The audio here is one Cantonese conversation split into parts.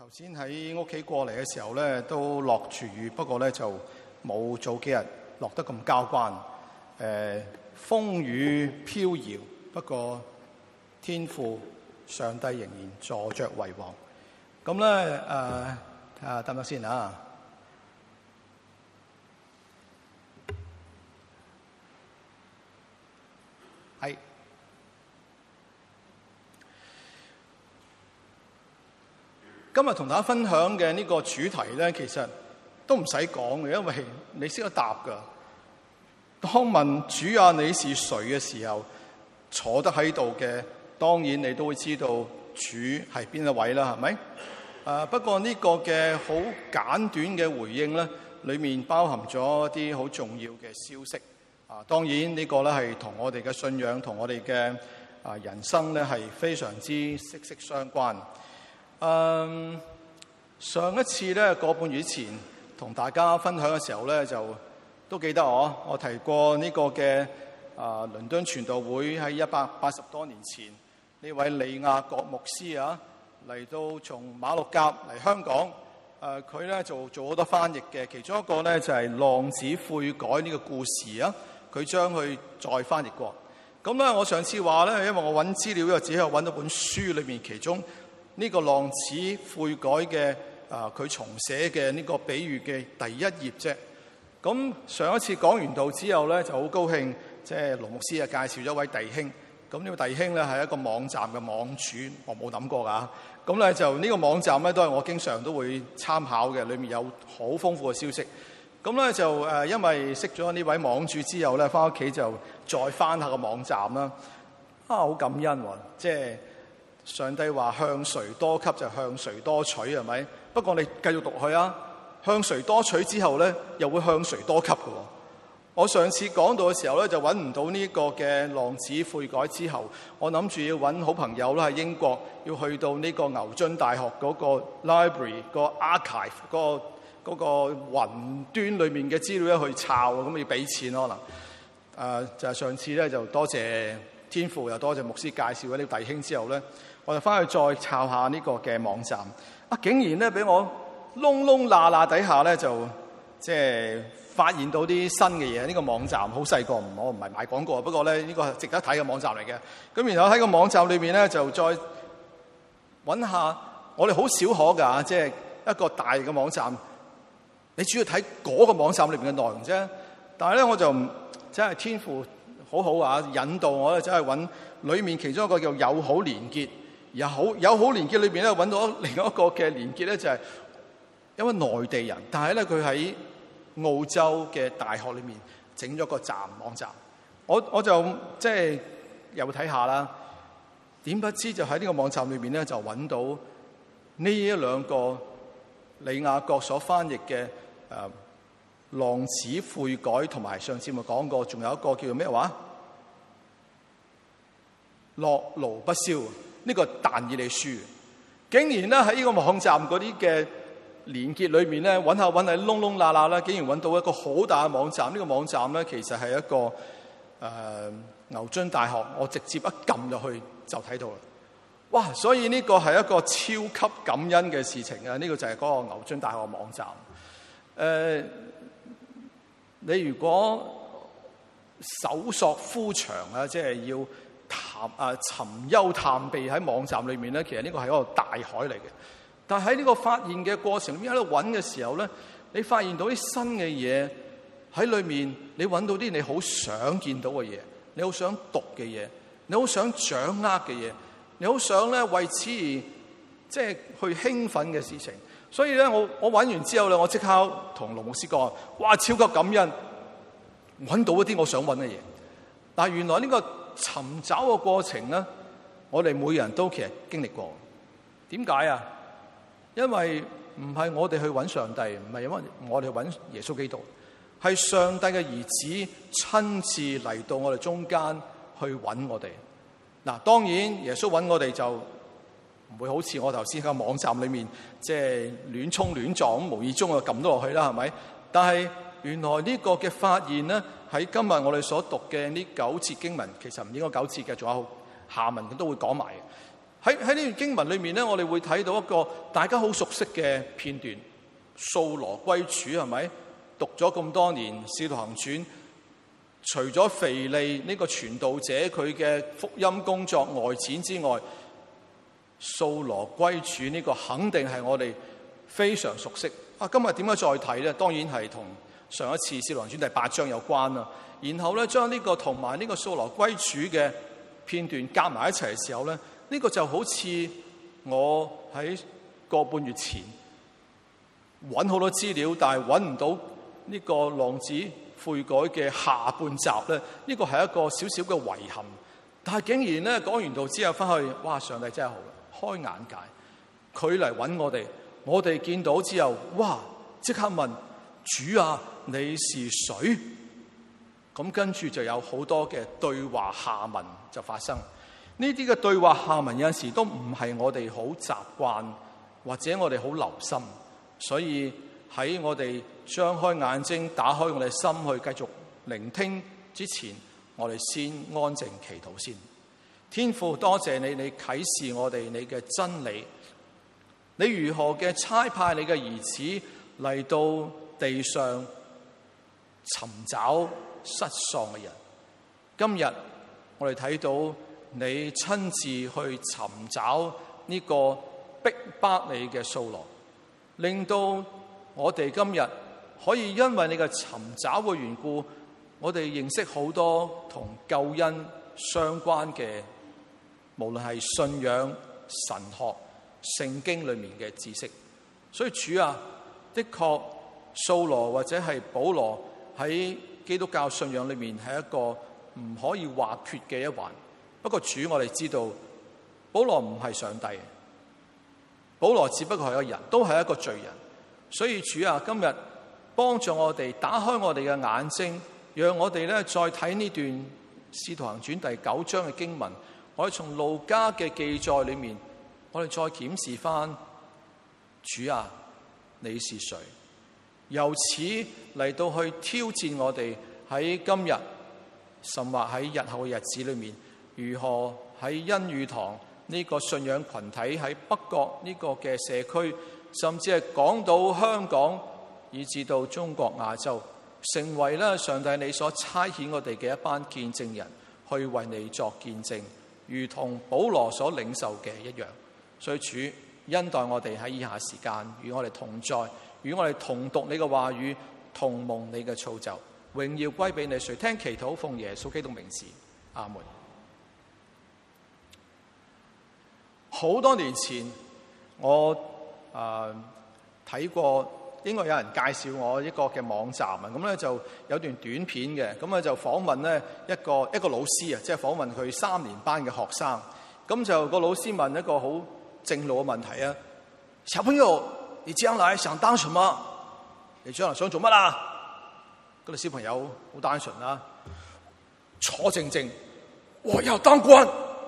先喺屋企過嚟嘅時候咧，都落住雨，不過咧就冇早幾日落得咁交關。風雨飄搖，不過天父上帝仍然坐着為王。咁咧睇下得唔得先啊？係。今日同大家分享嘅呢個主題咧，其實都唔使講嘅，因為你識得答噶。當問主啊，你是誰嘅時候，坐得喺度嘅，當然你都會知道主係邊一位啦，係咪？不過呢個嘅好簡短嘅回應咧，裏面包含咗一啲好重要嘅消息。當然呢個咧係同我哋嘅信仰同我哋嘅人生咧係非常之息息相關。上一次咧個半月前同大家分享嘅時候咧，就都記得我提過呢個嘅倫敦傳道會喺180多年前，呢位李亞國牧師嚟到從馬六甲嚟香港，佢咧就做好多翻譯嘅，其中一個咧就係浪子悔改呢個故事佢將佢再翻譯過。咁咧我上次話咧，因為我揾資料又只係揾到本書裏面其中呢個浪子悔改嘅佢重寫嘅呢個比喻嘅第一頁啫。咁上一次講完道之後咧，就好高興，即係盧牧師介紹咗一位弟兄。咁呢個弟兄咧係一個網站嘅網主，我冇諗過㗎。咁咧就呢個網站咧都係我經常都會參考嘅，裏面有好豐富嘅消息。咁咧就因為識咗呢位網主之後咧，翻屋企就再翻下個網站啦。好感恩喎，即係上帝話向誰多給就向誰多取，係咪？不過你繼續讀去向誰多取之後咧，又會向誰多給嘅。我上次講到嘅時候咧，就揾唔到呢個嘅浪子悔改之後，我諗住要揾好朋友啦，喺英國要去到呢個牛津大學嗰個 library 個 archive 嗰個雲端裏面嘅資料去抄，咁要俾錢可能。就係上次咧就多謝天父，又多謝牧師介紹咗呢個弟兄之後咧，我就翻去再抄下呢個嘅網站。竟然咧俾我窿窿罅罅底下咧就即係發現到啲新嘅嘢。呢個網站好細個，我唔係賣廣告，不過咧呢個係值得睇嘅網站嚟嘅。咁然後喺個網站裏面咧就再揾下，我哋好少可㗎，即係一個大嘅網站，你主要睇嗰個網站裏面嘅內容啫。但係咧我就真係天父好好引導我咧，走去揾裏面其中一個叫友好連結。友好連結裏邊咧揾到另一個嘅連結咧，就係因為內地人，但係咧佢喺澳洲嘅大學裏面整咗個網站，我就即係又睇下啦。點不知就喺呢個網站裏邊咧就揾到呢一兩個李亞國所翻譯嘅浪子悔改，同埋上次咪講過，仲有一個叫做咩話？樂勞不消。呢個但以理書，竟然咧喺呢個網站嗰啲嘅連結裏面咧揾下窿窿罅罅啦，竟然揾到一個好大嘅網站。呢個網站咧其實係一個牛津大學，我直接一撳入去就睇到啦。哇！所以呢個係一個超級感恩嘅事情啊！呢個就係嗰個牛津大學嘅網站。你如果搜索枯腸即係要尋幽探秘喺網站裏面咧，其實呢個係一個大海嚟嘅。但係喺呢個發現嘅過程裏面，喺度揾嘅時候咧，你發現到啲新嘅嘢喺裏面，你揾到啲你好想見到嘅嘢，你好想讀嘅嘢，你好想掌握嘅嘢，你好想咧為此而即係去興奮嘅事情。所以咧，我揾完之後咧，我即刻同盧牧師講：哇，超級感恩，揾到一啲我想揾嘅嘢。但係原來呢個尋找嘅過程咧，我哋每人都其實經歷過。點解啊？因為唔係我哋去揾上帝，唔係因為我哋去揾耶穌基督，係上帝嘅兒子親自嚟到我哋中間去揾我哋。嗱，當然耶穌揾我哋就唔會好似我頭先喺個網站裏面即係亂衝亂撞咁，無意中就撳咗落去啦，係咪？但係原來呢個嘅發現咧，喺今日我哋所讀嘅呢9節經文，其實唔應該9節嘅，仲有下文都會講埋。 喺呢段經文裏面咧，我哋會睇到一個大家好熟悉嘅片段，掃羅歸主，係咪？讀咗咁多年《使徒行傳》，除咗腓利呢個傳道者佢嘅福音工作外展之外，掃羅歸主呢個肯定係我哋非常熟悉。今日點解再睇咧？當然係同上一次《使徒行傳》第8章有關啦。然後咧，將呢個同埋呢個掃羅歸主嘅片段夾埋一齊嘅時候咧，呢個就好似我喺個半月前揾好多資料，但係揾唔到呢個浪子悔改嘅下半集咧。呢個係一個少少嘅遺憾。但係竟然咧，講完道之後翻去，哇！上帝真係好，開眼界。佢嚟揾我哋，我哋見到之後，哇！即刻問主啊，你是誰？咁跟住就有好多嘅對話下文就發生。呢啲嘅對話下文有陣時都唔係我哋好習慣，或者我哋好留心。所以喺我哋張開眼睛、打開我哋心去繼續聆聽之前，我哋先安靜祈禱先。天父，多謝你，你啟示我哋你嘅真理，你如何嘅差派你嘅兒子嚟到地上尋找失喪嘅人。今日我哋睇到你親自去尋找呢個逼迫你嘅掃羅，令到我哋今日可以因為你嘅尋找嘅緣故，我哋認識好多同救恩相關嘅，無論係信仰、神學、聖經裏面嘅知識。所以主啊，的確掃羅或者係保羅喺基督教信仰裏面係一個唔可以或缺嘅一環。不過主，我哋知道保羅唔係上帝，保羅只不過係一個人，都係一個罪人。所以主啊，今日幫助我哋打開我哋嘅眼睛，讓我哋咧再睇呢段《使徒行傳》第9章嘅經文，我哋從路加嘅記載裏面，我哋再檢視翻主啊，你是誰？由此嚟到去挑戰我哋喺今日，甚或喺日後嘅日子裏面，如何喺恩語堂呢個信仰群體喺北角呢個嘅社區，甚至係講到香港，以至到中國亞洲，成為咧上帝你所差遣我哋嘅一班見證人，去為你作見證，如同保羅所領受嘅一樣。所以主恩待我哋喺以下時間與我哋同在，與我哋同讀你嘅話語，同蒙你嘅造就，榮耀歸俾你。誰聽祈禱奉耶穌基督名字，阿門。好多年前我睇過，應該有人介紹我一個嘅網站啊，咁咧就有段短片嘅，咁咧就訪問咧一個老師啊，即係訪問佢3年班嘅學生。咁就個老師問一個好正路嘅問題啊，小朋友，你將來想當什麼？你將來想做乜啊？嗰個小朋友好單純啦，坐靜靜，我要當官，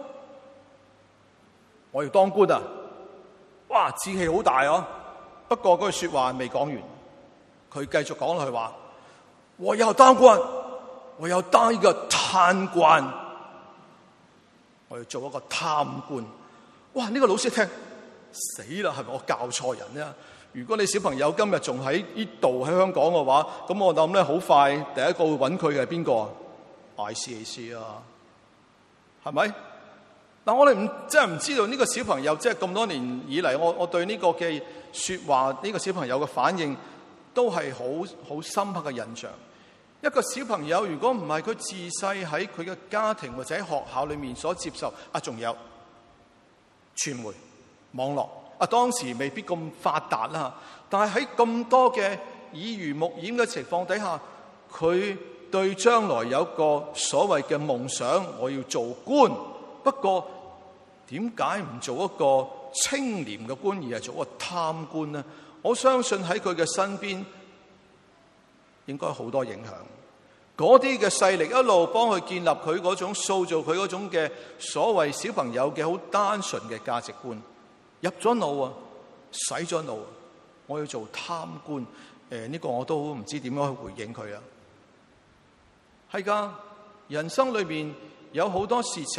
我要當官啊！哇，志氣好大啊！不過嗰句說話未講完，佢繼續講落去話，我要當官，我要當一個貪官，我要做一個貪官。哇！呢個老師一聽死啦，係咪我教錯人咧？如果你小朋友今日仲喺呢度喺香港嘅話，咁我諗咧好快第一個會揾佢嘅係邊個啊？ICAC 啊，係咪？但我哋真係唔知道呢個小朋友，即係咁多年以嚟，我對呢個嘅說話，呢個小朋友嘅反應都係好深刻嘅印象。一個小朋友如果唔係佢自細喺佢嘅家庭或者喺學校裏面所接受，仲有傳媒、網絡，當時未必咁發達啦，但係喺咁多嘅耳濡目染嘅情況底下，佢對將來有個所謂嘅夢想，我要做官。不過點解唔做一個清廉嘅官，而係做一個貪官呢？我相信喺佢嘅身邊應該好多影響，嗰啲嘅勢力一路幫佢建立佢嗰種塑造佢嗰種嘅所謂小朋友嘅好單純嘅價值觀，入咗腦啊，洗咗腦，我要做貪官。呢個我都唔知點樣去回應佢啊。係噶，人生裏面有好多事情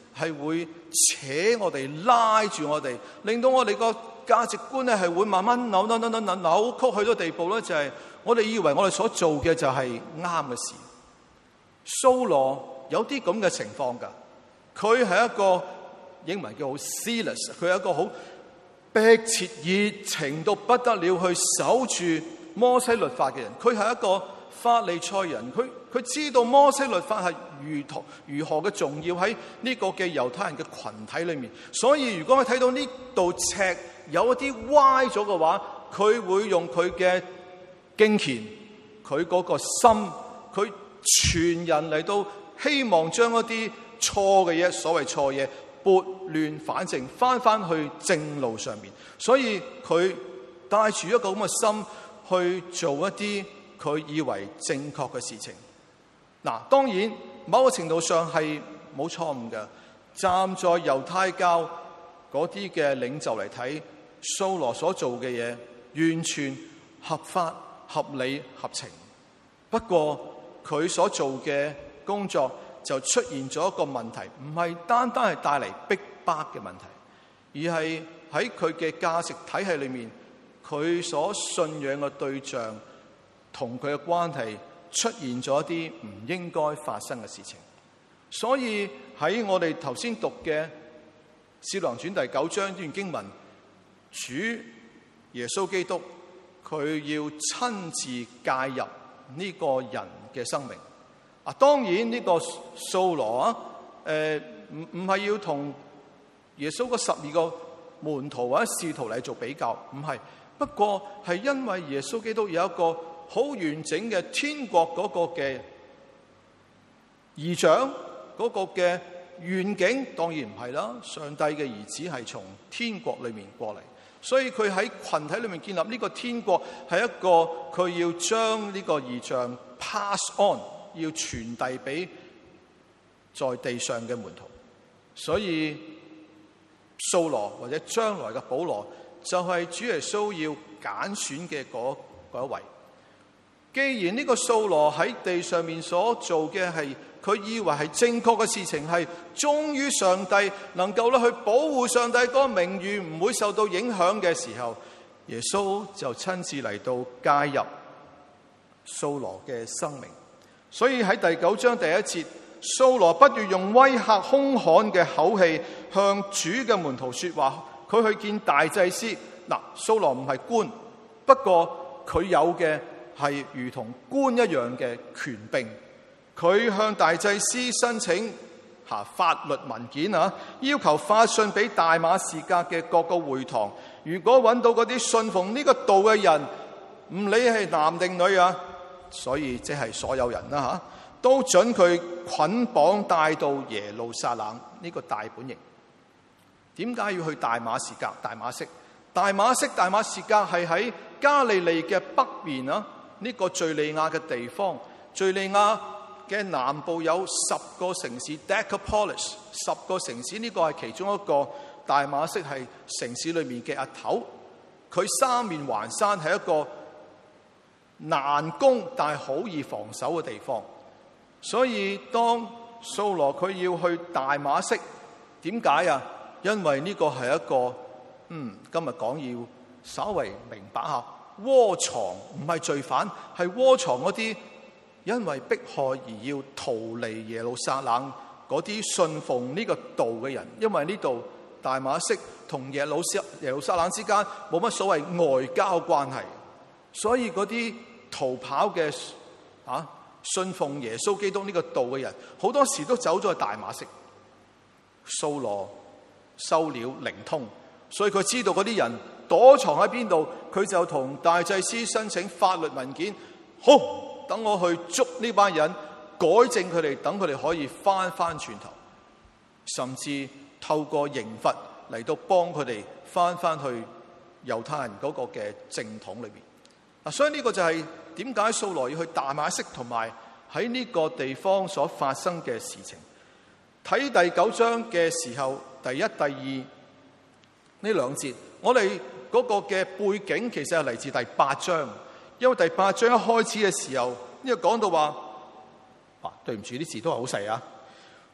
係會扯我哋、拉住我哋，令到我哋個價值觀咧係會慢慢扭曲去到地步咧，就係我哋以為我哋所做嘅就係啱嘅事。掃羅有啲咁嘅情況㗎，佢係一個英文叫好 zealous， 佢係一個好迫切熱情到不得了去守住摩西律法嘅人。佢係一個法利賽人，佢知道摩西律法係如何嘅重要喺呢個嘅猶太人嘅群體裏面。所以如果我睇到呢道尺有一啲歪咗嘅話，佢會用佢嘅敬虔，佢嗰個心，佢全人嚟到希望將一啲錯嘅嘢，所謂錯嘢撥亂反正，翻去正路上面。所以佢帶住一個咁嘅心去做一啲佢以為正確嘅事情。嗱，當然某個程度上係冇錯誤嘅。站在猶太教嗰啲嘅領袖嚟睇，掃羅所做嘅嘢完全合法、合理、合情。不過佢所做嘅工作就出現咗一個問題，唔係單單係帶嚟逼迫嘅問題，而係喺佢嘅價值體系裏面，佢所信仰嘅對象同佢嘅關係出現咗一啲唔應該發生嘅事情。所以喺我哋頭先讀嘅《使徒行傳》第9章呢段經文，主耶穌基督佢要親自介入呢個人嘅生命。當然呢個掃羅唔係要同耶穌嗰12個門徒或者使徒嚟做比較，唔係。不過係因為耶穌基督有一個好完整嘅天國嗰個嘅異象，嗰個嘅願景，當然唔係啦。上帝嘅兒子係從天國裏面過嚟，所以佢喺群體裏面建立呢個天國，係一個佢要將呢個異象 pass on， 要傳遞俾在地上嘅門徒。所以掃羅或者將來嘅保羅就係主耶穌要揀選嘅嗰一位。既然呢個掃羅喺地上面所做嘅係佢以為係正確嘅事情，係忠於上帝，能夠去保護上帝嗰個名譽唔會受到影響嘅時候，耶穌就親自嚟到介入掃羅嘅生命。所以喺第9章第1節，掃羅不斷用威嚇兇悍嘅口氣向主嘅門徒說話。佢去見大祭司。嗱，掃羅唔係官，不過佢有嘅係如同官一樣嘅權柄。佢向大祭司申請法律文件，要求發信俾大馬士革嘅各個會堂，如果揾到嗰啲信奉呢個道嘅人，唔理係男定女所以即係所有人都准佢捆綁帶到耶路撒冷呢個大本營。點解要去大馬士革、大馬色？大馬士革係喺加利利嘅北面呢個敘利亞嘅地方。敘利亞嘅南部有10個城市 Decapolis， 10個城市，呢個係其中一個。大馬色係城市裏面嘅阿頭，佢三面環山，係一個難攻但係好易防守嘅地方。所以當掃羅佢要去大馬色，點解？因為呢個係一個今日講要稍微明白下，窩藏唔係罪犯，係窩藏嗰啲因為迫害而要逃離耶路撒冷嗰啲信奉呢個道嘅人。因為呢度大馬色同耶路撒冷之間冇乜所謂外交關係，所以嗰啲逃跑嘅信奉耶穌基督呢個道嘅人，好多時都走咗去大馬色。掃羅收了靈通，所以佢知道嗰啲人躲藏喺邊度，佢就同大祭司申請法律文件。好，等我去捉呢班人，改正佢哋，等佢哋可以翻轉頭，甚至透過刑罰嚟到幫佢哋翻去猶太人嗰個嘅正統裏面。所以呢個就係點解掃羅要去大馬色，同埋喺呢個地方所發生嘅事情。睇第9章嘅時候，第1、第2呢兩節，我哋嗰個嘅背景其實係嚟自第8章。因為第8章一開始嘅時候，呢個講到話，對唔住，啲字都係好細。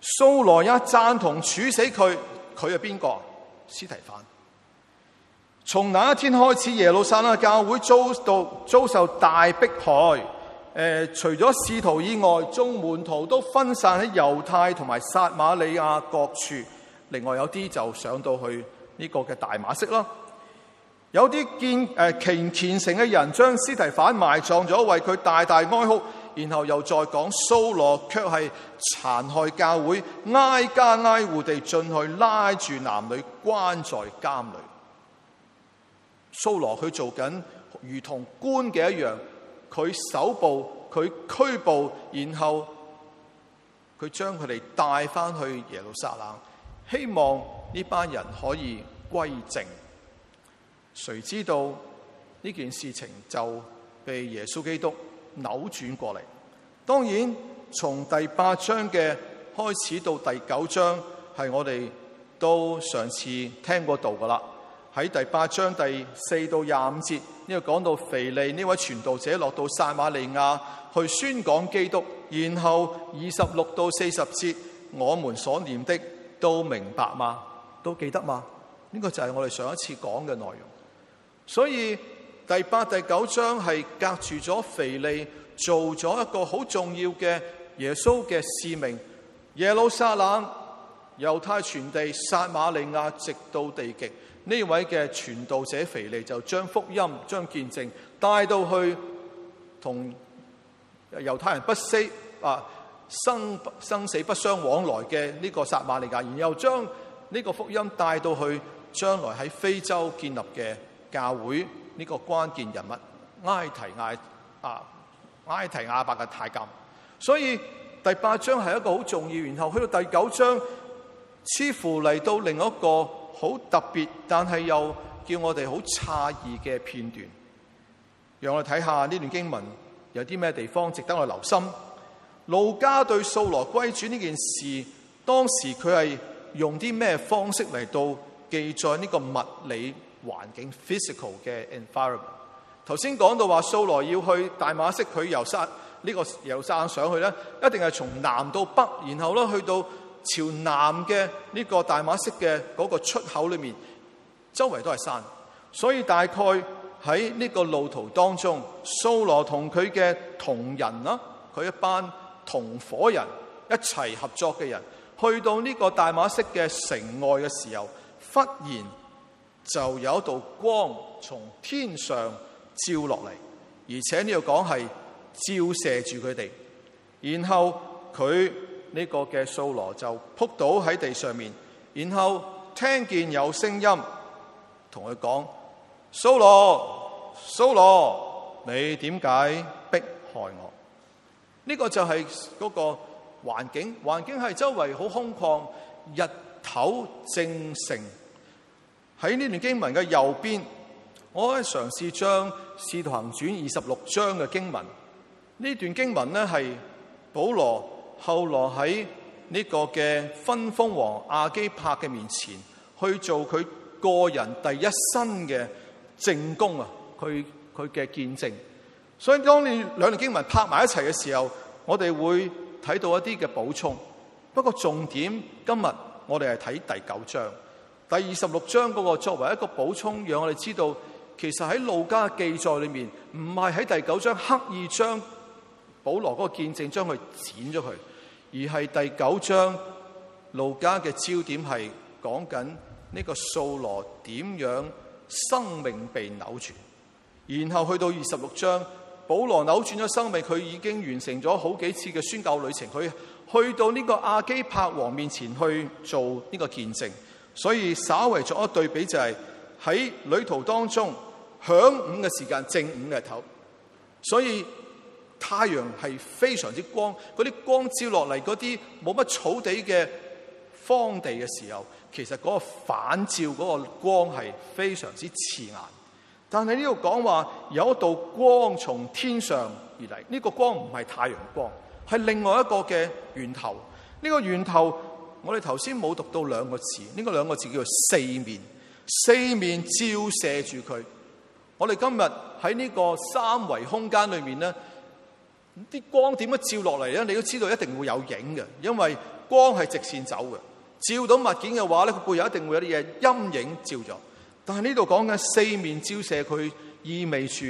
掃羅也贊同處死佢。佢係邊個？司提反。從那一天開始，耶路撒冷教會遭受大迫害。除咗使徒以外，眾門徒都分散喺猶太同埋撒瑪利亞各處。另外有啲就上到去呢個嘅大馬色啦。有啲虔誠嘅人將司提反埋葬咗，為佢大大哀哭。然後又再講掃羅卻係殘害教會，挨家挨戶地進去拉住男女關在監裏。掃羅佢做緊如同官嘅一樣，佢搜捕，佢拘捕，然後佢將佢哋帶翻去耶路撒冷，希望呢班人可以歸正。誰知道呢件事情就被耶穌基督扭轉過嚟。當然從第8章嘅開始到第9章係我哋都上次聽過道噶啦。喺第8章第4到25節呢度講到腓利呢位傳道者落到撒瑪利亞去宣講基督，然後26到40節我們所念的都明白嗎？都記得嗎？呢個就係我哋上一次講嘅內容。所以第8、第9章係隔住咗腓利做咗一個好重要嘅耶穌嘅使命。耶路撒冷、猶太全地、撒瑪利亞直到地極，呢位嘅傳道者腓利就將福音、將見證帶到去同猶太人生死不相往來嘅呢個撒瑪利亞，然後將呢個福音帶到去將來喺非洲建立嘅教會呢個關鍵人物埃提亞伯嘅太監。所以第8章係一個好重要，然後去到第9章似乎嚟到另一個好特別但係又叫我哋好詫異嘅片段。讓我哋睇下呢段經文有啲咩地方值得我留心。路加對掃羅歸主呢件事，當時佢係用啲咩方式嚟到記載呢個物理環境 physical 嘅 environment？ 頭先講到話掃羅要去大馬色，佢由耶路撒冷上去咧，一定係從南到北，然後咧去到朝南嘅呢個大馬色嘅嗰個出口裏面，周圍都係山，所以大概喺呢個路途當中，掃羅同佢嘅同人啦，佢一班同伙人一齊合作嘅人，去到呢個大馬色嘅城外嘅時候，忽然就有一道光從天上照落嚟，而且呢度講係照射住佢哋，然後佢呢個嘅掃羅就仆倒喺地上面，然後聽見有聲音同佢講：掃羅，掃羅，你點解迫害我？呢個就係嗰個環境係周圍好空曠，日頭正盛。喺呢段經文嘅右邊，我可以嘗試將《使徒行傳》26章嘅經文，呢段經文呢係保羅後來喺呢個嘅分封王亞基帕嘅面前去做佢個人第一身嘅證供啊，佢嘅見證。所以當你兩段經文拍埋一齊嘅時候，我哋會睇到一啲嘅補充。不過重點今日我哋係睇第9章。第26章嗰個作為一個補充，讓我哋知道其實喺路加嘅記載裏面，唔係喺第9章刻意將保羅嗰個見證將佢剪咗佢，而係第9章路加嘅焦點係講緊呢個掃羅點樣生命被扭轉，然後去到26章，保羅扭轉咗生命，佢已經完成咗好幾次嘅宣教旅程，佢去到呢個亞基帕王面前去做呢個見證。所以稍為作一對比，就係喺旅途當中晌午嘅時間，正午嘅頭，所以太陽係非常之光，嗰啲光照落嚟，嗰啲冇乜草地嘅荒地嘅時候，其實嗰個反照嗰個光係非常之刺眼。但係呢度講話有一道光從天上而嚟，呢個光唔係太陽光，係另外一個嘅源頭。呢個源頭我哋頭先冇讀到兩個字，呢個兩個字叫做四面，四面照射住佢。我哋今日喺呢個三維空間裏面咧，啲光點樣照落嚟咧？你都知道一定會有影嘅，因為光係直線走嘅，照到物件嘅話咧，佢背後一定會有啲嘢陰影照咗。但係呢度講嘅四面照射，佢意味住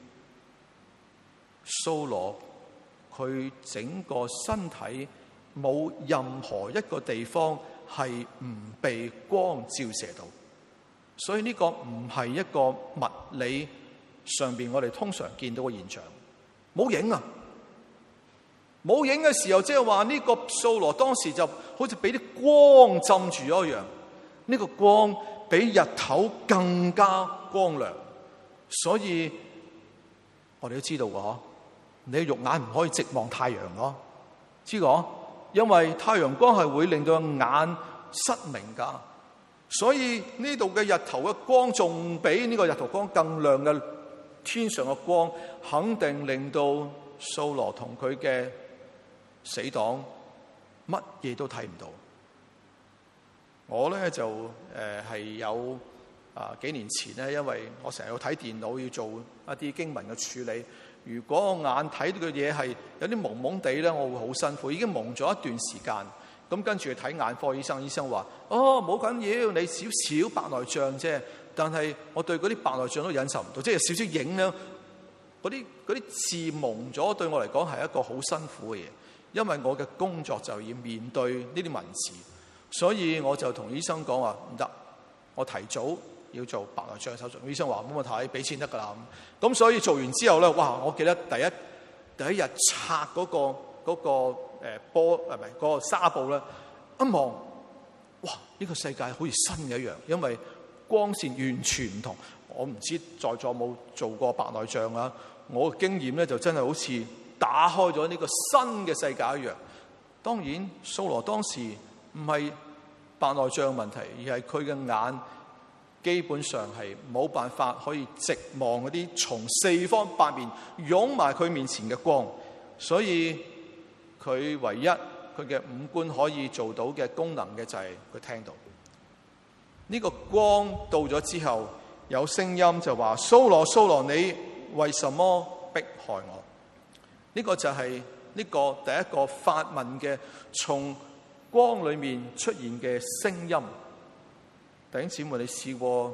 掃羅佢整個身體冇任何一個地方係唔被光照射到，所以呢個唔係一個物理上邊我哋通常見到嘅現象。冇影啊！冇影嘅時候，即係話呢個掃羅當時就好似俾啲光浸住咗一樣。呢個光比日頭更加光亮，所以我哋都知道嘅，你嘅肉眼唔可以直望太陽咯，知個？因為太陽光係會令到眼失明噶。所以呢度嘅日頭嘅光仲比呢個日頭光更亮嘅天上嘅光，肯定令到掃羅同佢嘅死黨乜嘢都睇唔到。我咧就係有幾年前咧，因為我成日要睇電腦，要做一啲經文嘅處理。如果我眼睇到嘅嘢係有啲蒙蒙地咧，我會好辛苦。已經蒙咗一段時間，咁跟住去睇眼科醫生，醫生話：哦，冇緊要，你少少白內障啫。但係我對嗰啲白內障都忍受唔到，即係少少影咧，嗰啲字蒙咗，對我嚟講係一個好辛苦嘅嘢，因為我嘅工作就要面對呢啲文字，所以我就同醫生講話唔得，我提早要做白內障手術。醫生話冇問題，俾錢得㗎啦。咁所以做完之後咧，哇！我記得第一日拆嗰個波係咪嗰個紗布咧，一望，哇！呢個世界好似新嘅一樣，因為光線完全唔同。我唔知在座冇做過白內障啊，我嘅經驗咧就真係好似打開咗呢個新嘅世界一樣。當然掃羅當時唔係白內障問題，而係佢嘅眼基本上係冇辦法可以直望嗰啲從四方八面湧埋佢面前嘅光，所以佢唯一佢嘅五官可以做到嘅功能嘅就係佢聽到。呢個光到咗之後，有聲音就話：掃羅，掃羅，你為什麼迫害我？呢個就係呢個第一個發問嘅從光裏面出現嘅聲音。弟兄姊妹，你試過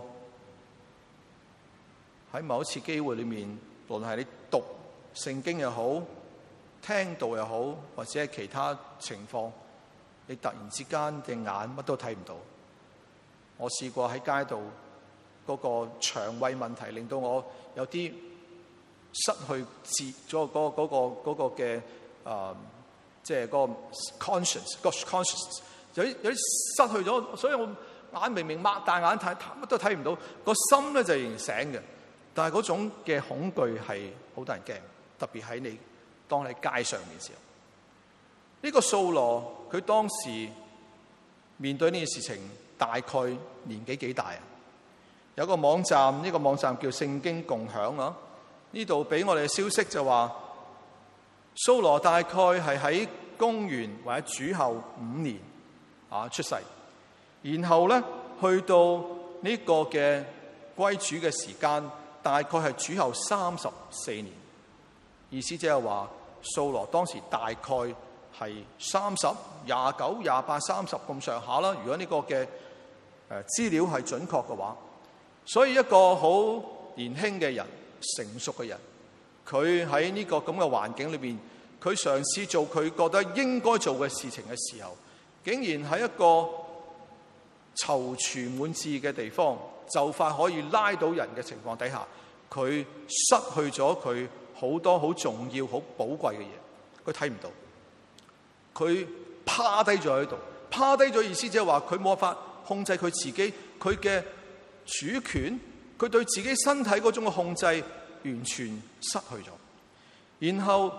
喺某一次機會裏面，無論係你讀聖經又好，聽道又好，或者係其他情況，你突然之間嘅眼乜都睇唔到。我試過喺街度嗰個腸胃問題，令到我有啲失去自咗嗰個嘅即係嗰個 conscience 有啲失去咗，所以我眼明明擘大眼睇乜都睇唔到，個心咧就仍然醒嘅。但係嗰種嘅恐懼係好得人驚，特別喺你當你喺街上面嘅時候。呢個掃羅佢當時面對呢件事情，大概年紀幾大啊？有個網站，呢個網站叫聖經共享啊。呢度俾我哋嘅消息就話，掃羅大概係喺公元或者主後5年出世，然後咧去到呢個嘅歸主嘅時間，大概係主後34年。意思即係話，掃羅當時大概係30、29、28、30咁上下啦。如果呢個嘅資料係準確嘅話，所以一個好年輕嘅人、成熟嘅人，佢喺呢個咁嘅環境裏邊，佢嘗試做佢覺得應該做嘅事情嘅時候，竟然喺一個躊躇滿志嘅地方，就快可以拉到人嘅情況底下，佢失去咗佢好多好重要、好寶貴嘅嘢，佢睇唔到，佢趴低咗喺度，趴低咗意思即係話佢冇法控制佢自己，佢嘅主權，佢對自己身體嗰種嘅控制完全失去咗。然後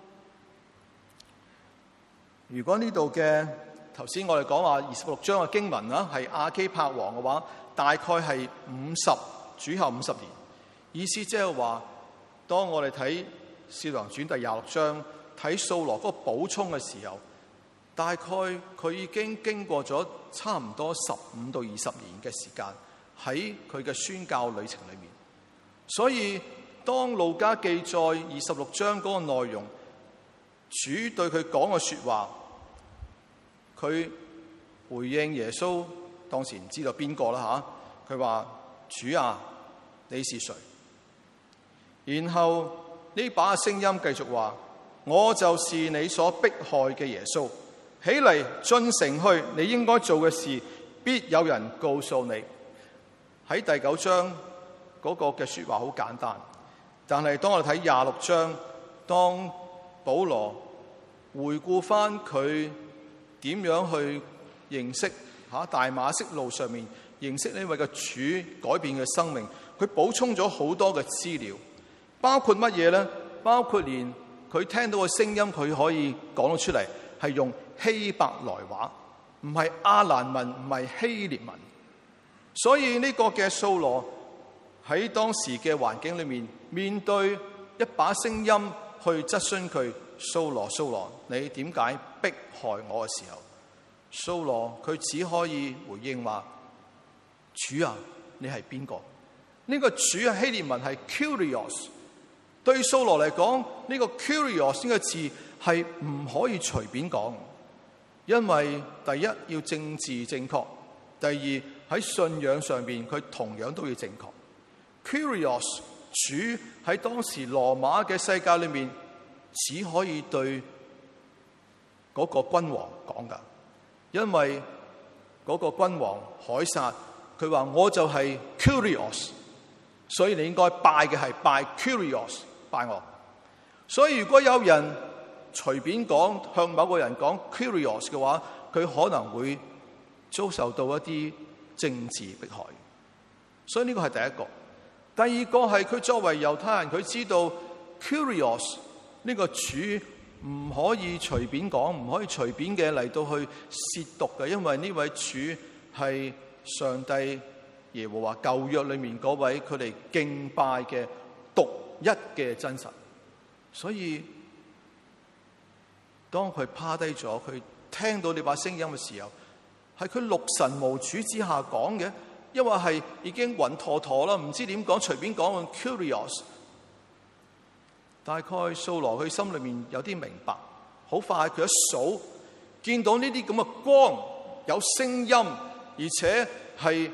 如果呢度嘅頭先我哋講話26章嘅經文啦，係亞基帕王嘅話，大概係主後50年。意思即係話，當我哋睇《使徒行傳》第26章睇掃羅嗰個補充嘅時候，大概佢已經經過咗差唔多15到20年嘅時間喺佢嘅宣教旅程裏面。所以當路加記載26章嗰個內容，主對佢講嘅說話， 佢回應耶穌，當時唔知道邊個啦吓，佢話：主啊，你是誰？然後呢把聲音繼續話：我就是你所迫害嘅耶穌，起嚟進城去，你應該做嘅事，必有人告訴你。喺第9章嗰個嘅說話好簡單，但係當我哋睇26章，當保羅回顧翻佢點樣去認識大馬色路上面認識呢位嘅主改變嘅生命，佢補充咗好多嘅資料，包括乜嘢呢？包括連佢聽到嘅聲音，佢可以講到出嚟，係用希伯來話，唔係亞蘭文，唔係希臘文。所以呢個嘅掃羅喺當時嘅環境裏面，面對一把聲音去質詢佢：掃羅，掃羅，你點解迫害我嘅時候，掃羅佢只可以回應話：主啊，你係邊個？呢個主啊，希臘文係 Kyrios。對掃羅嚟講，呢個 Kyrios 呢個字係唔可以隨便講，因為第一要政治正確，第二喺信仰上邊佢同樣都要正確。Kyrios 主喺當時羅馬嘅世界裏面，只可以對嗰個君王講噶，因為嗰個君王凱撒佢話：我就係 Kyrios， 所以你應該拜嘅係拜 Kyrios， 拜我。所以如果有人隨便講向某個人講 Kyrios 嘅話，佢可能會遭受到一啲政治迫害。所以呢個係第一個。第二個係佢作為猶太人，佢知道 Kyrios 呢個主唔可以隨便講，唔可以隨便嘅嚟到去褻瀆嘅，因為呢位主係上帝耶和華舊約裏面嗰位佢哋敬拜嘅獨一嘅真神。所以當佢趴低咗，佢聽到呢把聲音嘅時候，係佢六神無主之下講嘅，因為係已經暈陀陀啦，唔知點講，隨便講個 Kyrios。大概掃羅佢心裏面有啲明白，好快佢一數見到呢啲咁嘅光，有聲音，而且係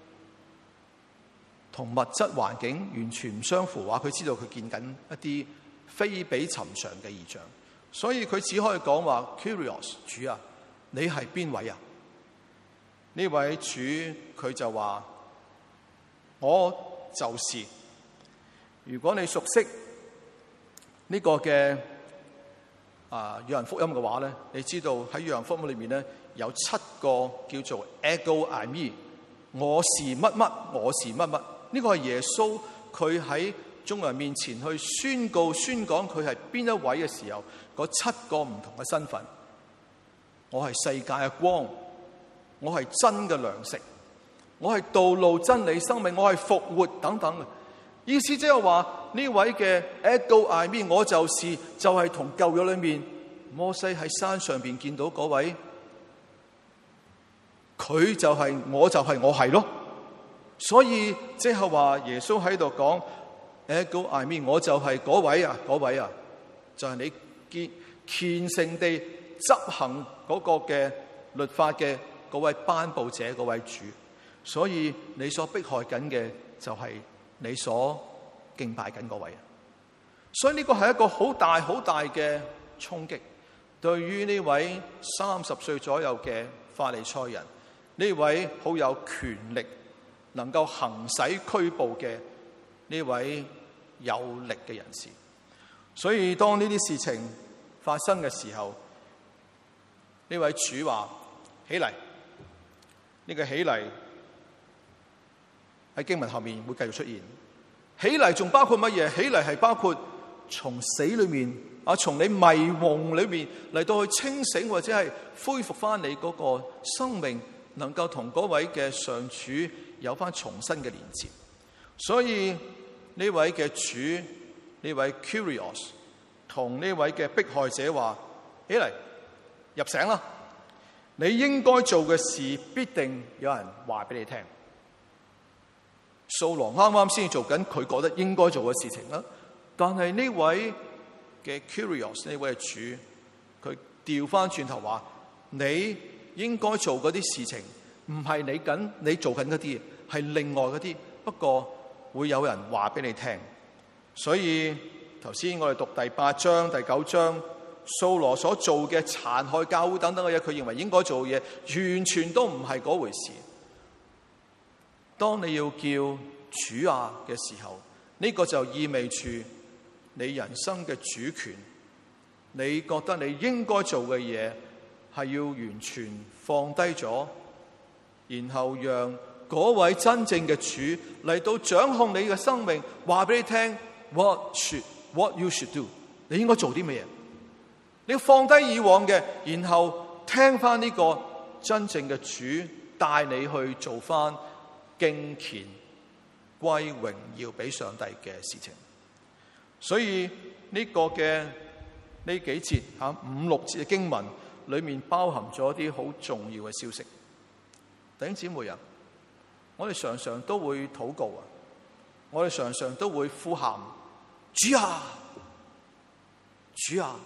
同物質環境完全唔相符話，佢知道佢見緊一啲非比尋常嘅異象，所以佢只可以講話 Kyrios， 主啊，你係邊位啊？呢位主佢就話：我就是。如果你熟悉呢個嘅約翰福音嘅話咧，你知道喺約翰福音裏面咧有7個叫做 ego eimi， 我是乜乜，我是乜乜。呢個係耶穌佢喺眾人面前去宣講佢係邊一位嘅時候，嗰7個唔同嘅身份。我係世界嘅光，我係真嘅糧食，我係道路真理生命，我係復活等等嘅意思，即係話呢位嘅 ego eimi， 我就係同舊約裏面摩西喺山上邊見到嗰位，佢就係我係咯。所以即係話耶穌喺度講 ego eimi， 我就係嗰位啊，就係你虔誠地執行嗰個嘅律法嘅嗰位頒布者，嗰位主。所以你所迫害緊嘅就係你所敬拜緊嗰位。所以呢個係一個好大嘅衝擊，對於呢位30歲左右嘅法利賽人，呢位好有權力能夠行使拘捕嘅呢位有力嘅人士。所以當呢啲事情發生嘅時候，呢位主話：起嚟。呢個起嚟喺經文後面會繼續出現。起嚟仲包括乜嘢？起嚟係包括從死裏面從你迷夢裏面嚟到去清醒，或者係恢復翻你嗰個生命，能夠同嗰位嘅上主有翻重新嘅連接。所以呢位嘅主，呢位 Kyrios 同呢位嘅迫害者話：起嚟，入城啦！你應該做嘅事必定有人話俾你聽。掃羅啱啱先做緊佢覺得應該做嘅事情啦，但係呢位嘅 Kyrios， 呢位主，佢調翻轉頭話： 你應該做嗰啲事情，唔係你做緊嗰啲，係另外嗰啲。不過會有人話俾你聽。所以頭先我哋讀第8章、第9章，掃羅所做嘅殘害教會等等嘅嘢，佢認為應該做嘅嘢，完全都唔係嗰回事。當你要叫主啊嘅時候，呢個就意味住你人生嘅主權，你覺得你應該做嘅嘢係要完全放低咗，然後讓嗰位真正嘅主嚟到掌控你嘅生命，話俾你聽 what you should do， 你應該做啲乜嘢？你要放低以往嘅，然後聽翻呢個真正嘅主帶你去做翻敬虔歸榮耀俾上帝嘅事情。所以呢個嘅呢幾節5、6節嘅經文裏面包含咗一啲好重要嘅消息。弟兄姊妹啊，我哋常常都會禱告啊，我哋常常都會呼喊主啊，主啊。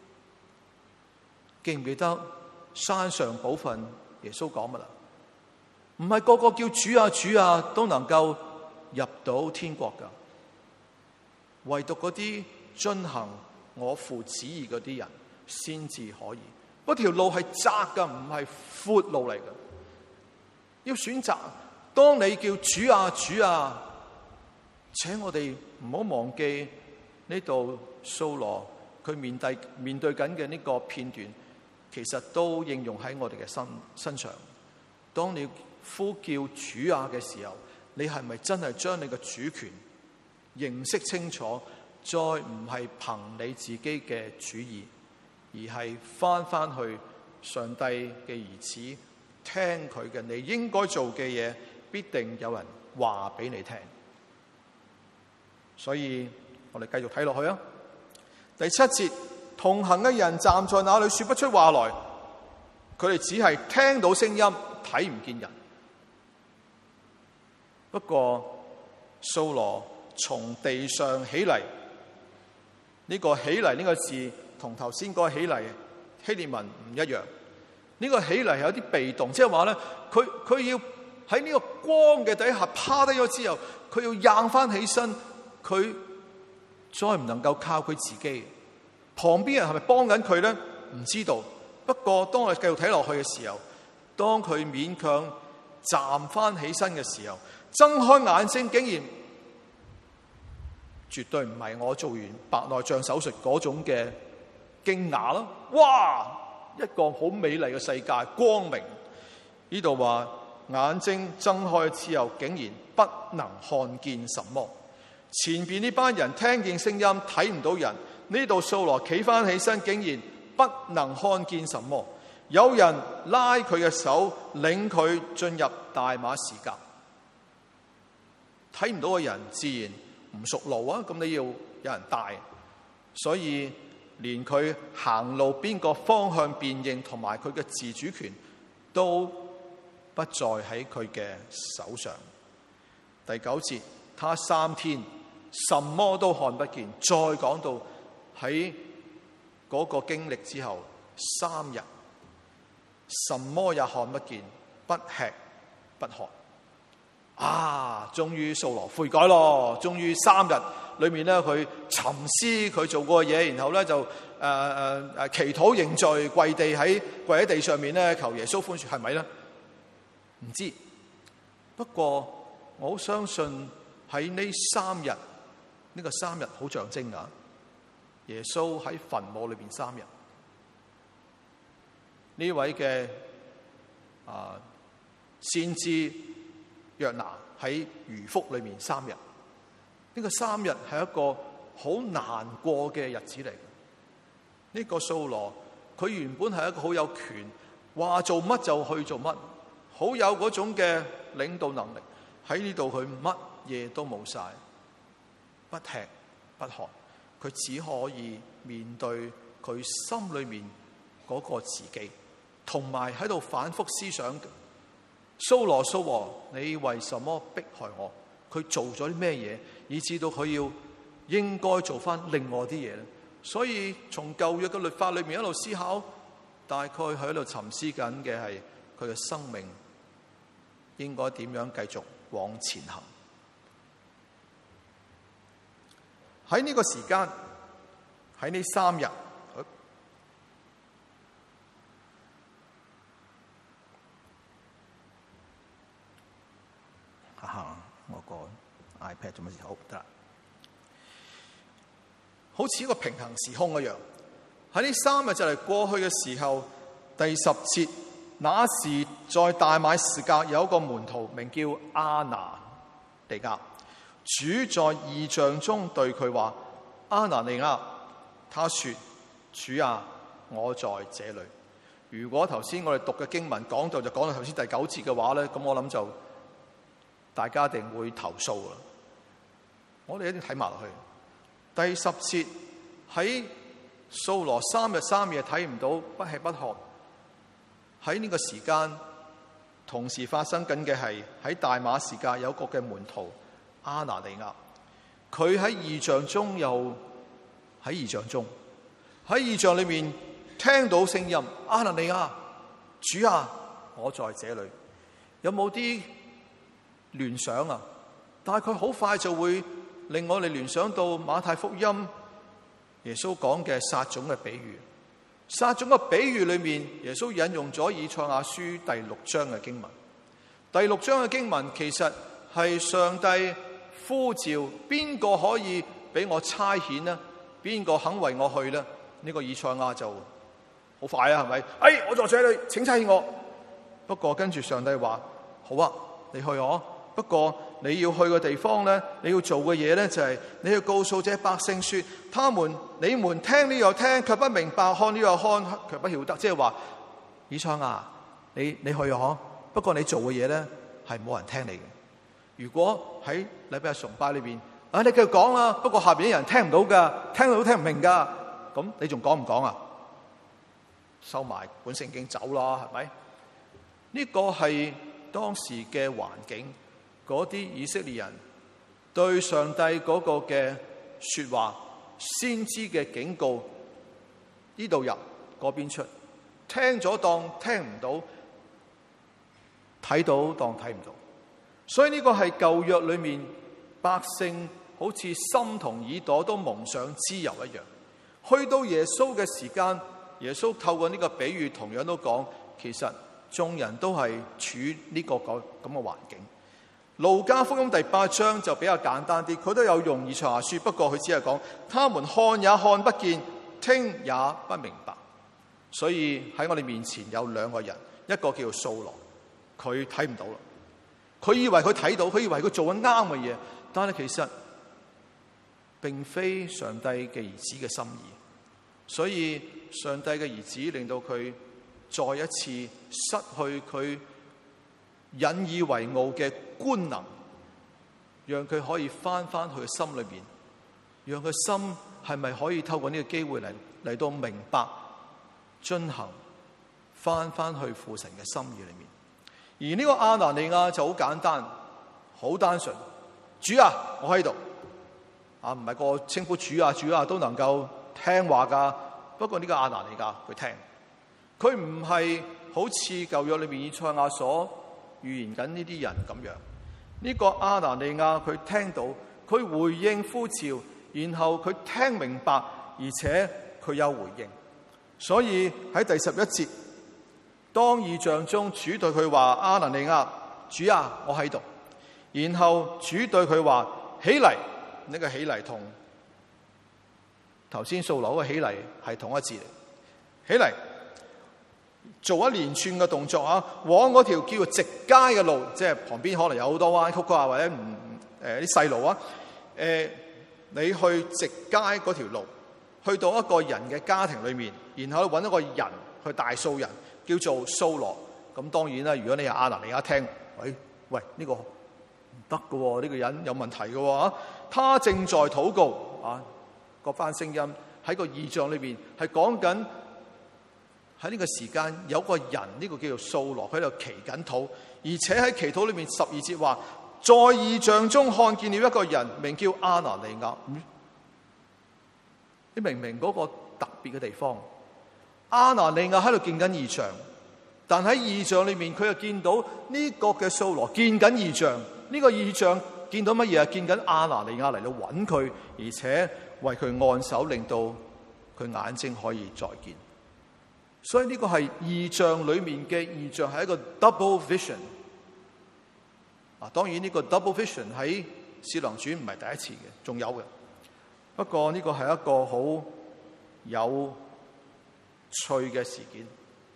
記唔記得山上寶訓耶穌講乜啦？唔係個個叫主啊主啊都能夠入到天國噶，唯獨嗰啲遵行我父旨意嗰啲人先至可以。嗰條路係窄噶，唔係闊路嚟噶。要選擇。當你叫主啊主啊，請我哋唔好忘記呢度掃羅佢面對緊嘅呢個片段，其實都應用喺我哋嘅身上。當你呼叫主啊嘅時候，你係咪真係將你嘅主權認識清楚，再唔係憑你自己嘅主意，而係翻去上帝嘅兒子，聽佢嘅，你應該做嘅嘢，必定有人話俾你聽。所以我哋繼續睇落去啊。第7節，同行嘅人站在那裏說不出話來，佢哋只係聽到聲音，睇唔見人。不過掃羅從地上起嚟，呢個起嚟呢個字同頭先嗰個起嚟希臘文唔一樣。呢個起嚟係有啲被動，即係話咧，佢要喺呢個光嘅底下趴低咗之後，佢要硬翻起身，佢再唔能夠靠佢自己。旁邊人係咪幫緊佢咧？唔知道。不過當我哋繼續睇落去嘅時候，當佢勉強站翻起身嘅時候，睜開眼睛，竟然絕對唔係我做完白內障手術嗰種嘅驚訝啦！哇！一個好美麗嘅世界，光明。呢度話眼睛睜開之後，竟然不能看見什麼。前邊呢班人聽見聲音，睇唔到人。呢度掃羅企翻起身，竟然不能看見什麼。有人拉佢嘅手，領佢進入大馬士革。睇唔到嘅人自然唔熟路啊，咁你要有人帶。所以連佢行路邊個方向辨認同埋佢嘅自主權都不再喺佢嘅手上。第9節，他3天什麼都看不見。再講到喺嗰個經歷之後3日，什麼也看不見，不吃不喝。終於掃羅悔改咯！終於3日裏面咧，佢沉思佢做過嘅嘢，然後咧就祈禱認罪，跪喺地上面咧求耶穌寬恕，係咪咧？唔知。不過我好相信喺呢3日，呢個3日好象徵噶。耶穌喺墳墓裏邊3日，呢位嘅先知約拿喺魚腹裏面3日。呢個3日係一個好難過嘅日子嚟。呢個掃羅佢原本係一個好有權，話做乜就去做乜，好有嗰種嘅領導能力。喺呢度佢乜嘢都冇晒，不吃不喝，佢只可以面對佢心裏面嗰個自己，同埋喺度反覆思想：掃羅，掃羅，你為什麼迫害我？佢做咗啲咩嘢，以致到佢要應該做翻另外啲嘢咧？所以從舊約嘅律法裏面一路思考， 大概喺度沉思緊嘅係佢嘅生命應該點樣繼續往前行。喺呢個時間，喺呢3日，我個 iPad 做乜事？好得啦，好似一個平行時空一樣。喺呢3日就嚟過去嘅時候，第10節，那時在大馬士革有一個門徒名叫阿拿尼亞，主在異象中對佢話：阿拿尼亞，他說：主啊，我在這裏。如果頭先我哋讀嘅經文講到就講到頭先第9節嘅話咧，咁我諗就大家一定會投訴啦。我哋一定睇埋落去。第10節，喺掃羅3日3夜睇唔到，不吃不喝。喺呢個時間，同時發生緊嘅係喺大馬士革有一個嘅門徒阿拿尼亞，佢喺異象中喺異象裏面聽到聲音：阿拿尼亞，主啊，我在這裏。有冇啲聯想啊？大概好快就會令我哋聯想到馬太福音耶穌講嘅撒種嘅比喻。撒種嘅比喻裏面，耶穌引用咗以賽亞書第6章嘅經文。第6章嘅經文其實係上帝呼召邊個可以俾我差遣呢？邊個肯為我去呢？呢個以賽亞就好快啊，係咪？我在這裏，請差遣我。不過跟住上帝話：好啊，你去我。不過你要去嘅地方咧，你要做嘅嘢咧，就係你要告訴這百姓說：你們聽呢又聽，卻不明白；看呢又看，卻不曉得。即係話，以賽亞，你去啊，不過你做嘅嘢咧係冇人聽你嘅。如果喺禮拜日崇拜裏邊，你繼續講啦，不過下邊啲人聽唔到噶，聽到都聽唔明噶，咁你仲講唔講啊？收埋本聖經走啦，係咪？呢個係當時嘅環境。嗰啲以色列人對上帝嗰個嘅說話，先知嘅警告，呢度入嗰邊出，聽咗當聽唔到，睇到當睇唔到。所以呢個係舊約裏面百姓好似心同耳朵都蒙上脂油一樣。去到耶穌嘅時間，耶穌透過呢個比喻同樣都講，其實眾人都係處呢個咁嘅環境。路加福音第8章就比較簡單啲，佢都有用以賽亞書，不過佢只係講他們看也看不見，聽也不明白。所以喺我哋面前有2個人，一個叫掃羅，佢睇唔到啦，佢以為佢睇到，佢以為佢做緊啱嘅嘢，但係其實並非上帝嘅兒子嘅心意。所以上帝嘅兒子令到佢再一次失去佢引以為傲嘅官能，讓佢可以翻去心裏面，讓佢心係咪可以透過呢個機會嚟到明白遵行，翻去父神嘅心意裏面。而呢個亞拿尼亞就好簡單，好單純，主啊，我喺度啊，唔係個稱呼主啊都能夠聽話噶。不過呢個亞拿尼亞佢聽，佢唔係好似舊約裏面以賽亞所預言緊呢啲人咁樣。呢個亞拿尼亞佢聽到，佢回應呼召，然後佢聽明白，而且佢有回應。所以喺第11節，當異象中主對佢話：亞拿尼亞，主啊，我喺度。然後主對佢話：起嚟。呢個起嚟同頭先掃羅嘅起嚟係同一字嚟。起嚟，做一連串嘅動作啊，往嗰條叫做直街嘅路，即係旁邊可能有好多彎曲啊，或者啲細路啊。你去直街嗰條路，去到一個人嘅家庭裏面，然後揾一個人去大數人，叫做掃羅。咁當然啦，如果你係亞拿尼亞聽，喂，呢個唔得嘅喎，呢個人有問題嘅喎。他正在禱告啊，嗰番聲音喺個異象裏邊係講緊喺呢個時間有個人，呢個叫做掃羅，佢喺度祈緊禱，而且喺祈禱裏面12節話，在異象中看見了一個人，名叫亞拿尼亞。你明唔明嗰個特別嘅地方？ 亞拿尼亞喺度見緊異象，但喺異象裏面佢又見到呢個嘅掃羅見緊異象，呢個異象見到乜嘢啊？見緊亞拿尼亞嚟到揾佢，而且為佢按手，令到佢眼睛可以再見。所以呢個係異象裏面嘅異象，係一個 double vision。當然呢個 double vision 喺使徒行傳唔係第一次嘅，仲有嘅。不過呢個係一個好有趣嘅事件。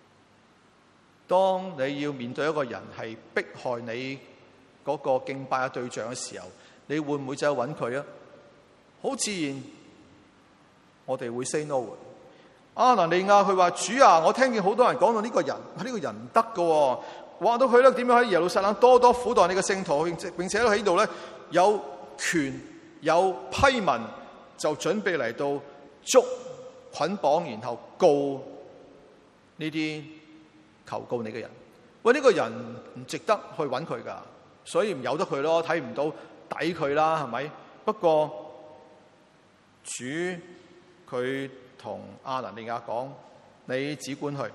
當你要面對一個人係迫害你嗰個敬拜嘅對象嘅時候，你會唔會走去揾佢啊？好自然，我哋會 say no。亞拿尼亞佢話：主啊，我聽見好多人講到呢個人唔得㗎，話到佢咧點樣喺耶路撒冷多多苦待你嘅聖徒，並且喺度咧有權有批文，就準備嚟到捉捆綁，然後告呢啲求告你嘅人。喂，呢個人唔值得去揾佢噶，所以唔由得佢咯，睇唔到抵佢啦，係咪？不過主佢同亞拿尼亞講：你只管去，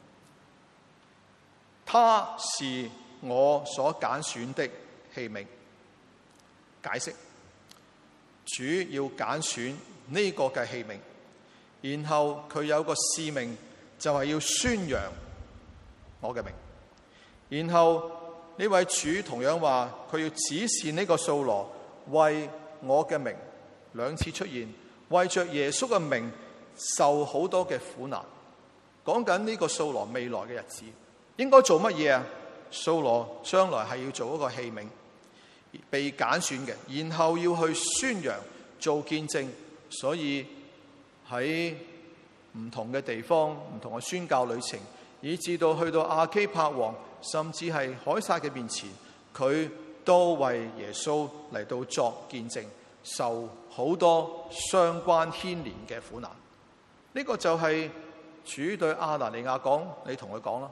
他是我所揀選的器皿。解釋，主要揀選呢個嘅器皿，然後佢有個使命，就係要宣揚我嘅名。然後呢位主同樣話，佢要指示呢個掃羅為我嘅名，兩次出現，為着耶穌嘅名受好多嘅苦難。講緊呢個掃羅未來嘅日子應該做乜嘢啊？掃羅將來係要做一個器皿，被揀選嘅，然後要去宣揚做見證。所以喺唔同嘅地方，唔同嘅宣教旅程，以至到去到亞基帕王甚至係凱撒嘅面前，佢都為耶穌嚟到作見證，受好多相關牽連嘅苦難。呢個就係主對亞拿尼亞講：你同佢講啦。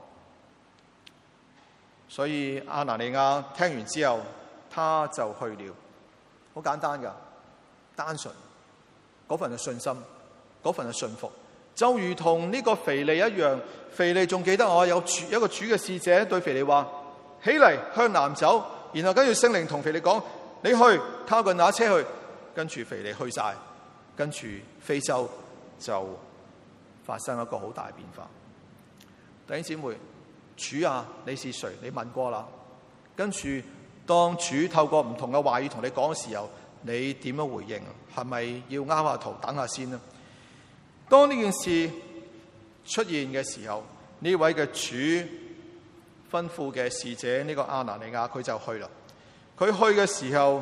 所以亞拿尼亞聽完之後，他就去了。好簡單噶，單純嗰份嘅信心，嗰份嘅信服，就如同呢個腓利一樣。腓利仲記得我有一個主嘅使者對腓利話：起嚟向南走。然後跟住聖靈同腓利講：你去靠近那車去。跟住腓利去晒，跟住非洲就發生一個好大變化。弟兄姊妹，主啊，你是誰？你問過啦。跟住當主透過唔同嘅話語同你講嘅時候，你點樣回應？係咪要啱下頭等下先呢？當呢件事出現嘅時候，呢位嘅主吩咐嘅使者呢個亞拿尼亞，佢就去啦。佢去嘅時候，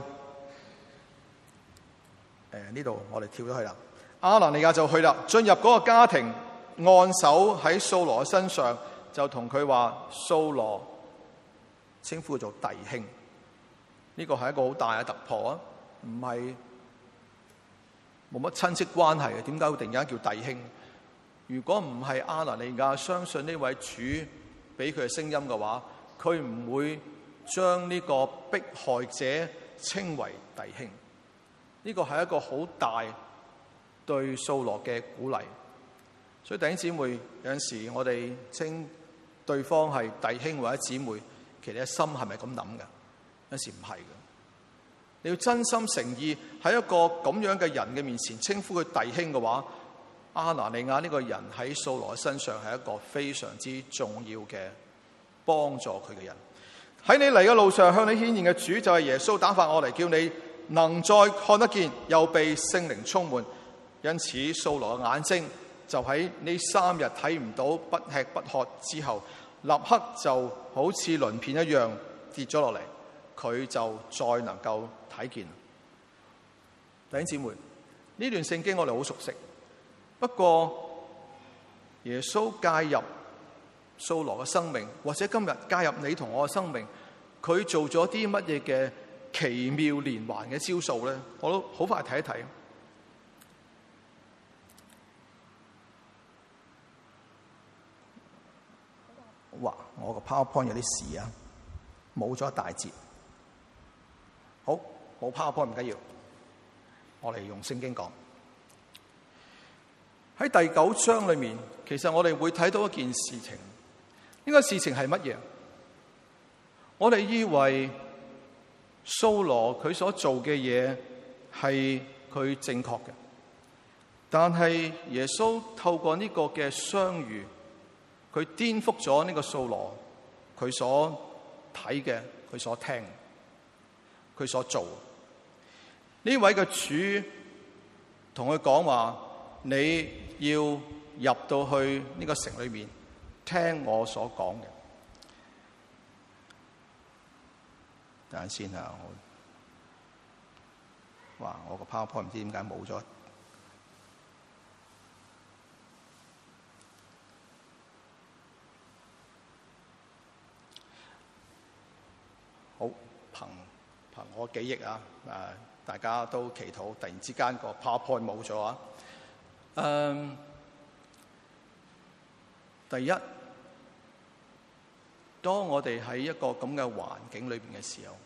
呢度我哋跳咗去啦。亞拿尼亞就去啦，進入嗰個家庭，按手喺掃羅嘅身上，就同佢話：掃羅，稱呼佢做弟兄。呢個係一個好大嘅突破啊！唔係冇乜親戚關係嘅，點解會突然間叫弟兄？如果唔係亞拿尼亞相信呢位主俾佢嘅聲音嘅話，佢唔會將呢個迫害者稱為弟兄。呢個係一個好大對掃羅嘅鼓勵。所以弟兄姊妹，有陣時我哋稱對方係弟兄或者姊妹，其實你心係咪咁諗㗎？有陣時唔係嘅。你要真心誠意喺一個咁樣嘅人嘅面前稱呼佢弟兄嘅話，亞拿尼亞呢個人喺掃羅身上係一個非常之重要嘅幫助佢嘅人。喺你嚟嘅路上向你顯現嘅主就係耶穌，打發我嚟叫你能再看得見，又被聖靈充滿。因此掃羅嘅眼睛就喺呢3日睇唔到不吃不喝之後，立刻就好似鱗片一樣跌咗落嚟，佢就再能夠睇見。弟兄姊妹，呢段聖經我哋好熟悉，不過耶穌介入掃羅嘅生命，或者今日介入你同我嘅生命，佢做咗啲乜嘢嘅奇妙連環嘅招數咧？我都好快睇一睇。哇！我個 PowerPoint 有啲事啊，冇咗一大截。好，冇 PowerPoint 唔緊要，我哋用聖經講。喺第9章裏面，其其實我哋會睇到一件事情，呢個事情係乜嘢？我哋以為掃羅佢所做嘅嘢係佢正確嘅，但係耶穌透過呢個嘅相遇，佢顛覆咗呢個掃羅佢所睇嘅、佢所聽、佢所做。呢位嘅主同佢講話：你要入到去呢個城裏面，聽我所講嘅。等下先啊！我個 PowerPoint 唔知點解冇咗。好，憑我記憶啊！大家都祈禱，突然之間個 PowerPoint 冇咗啊！第一，當我哋喺一個咁嘅環境裏邊嘅時候，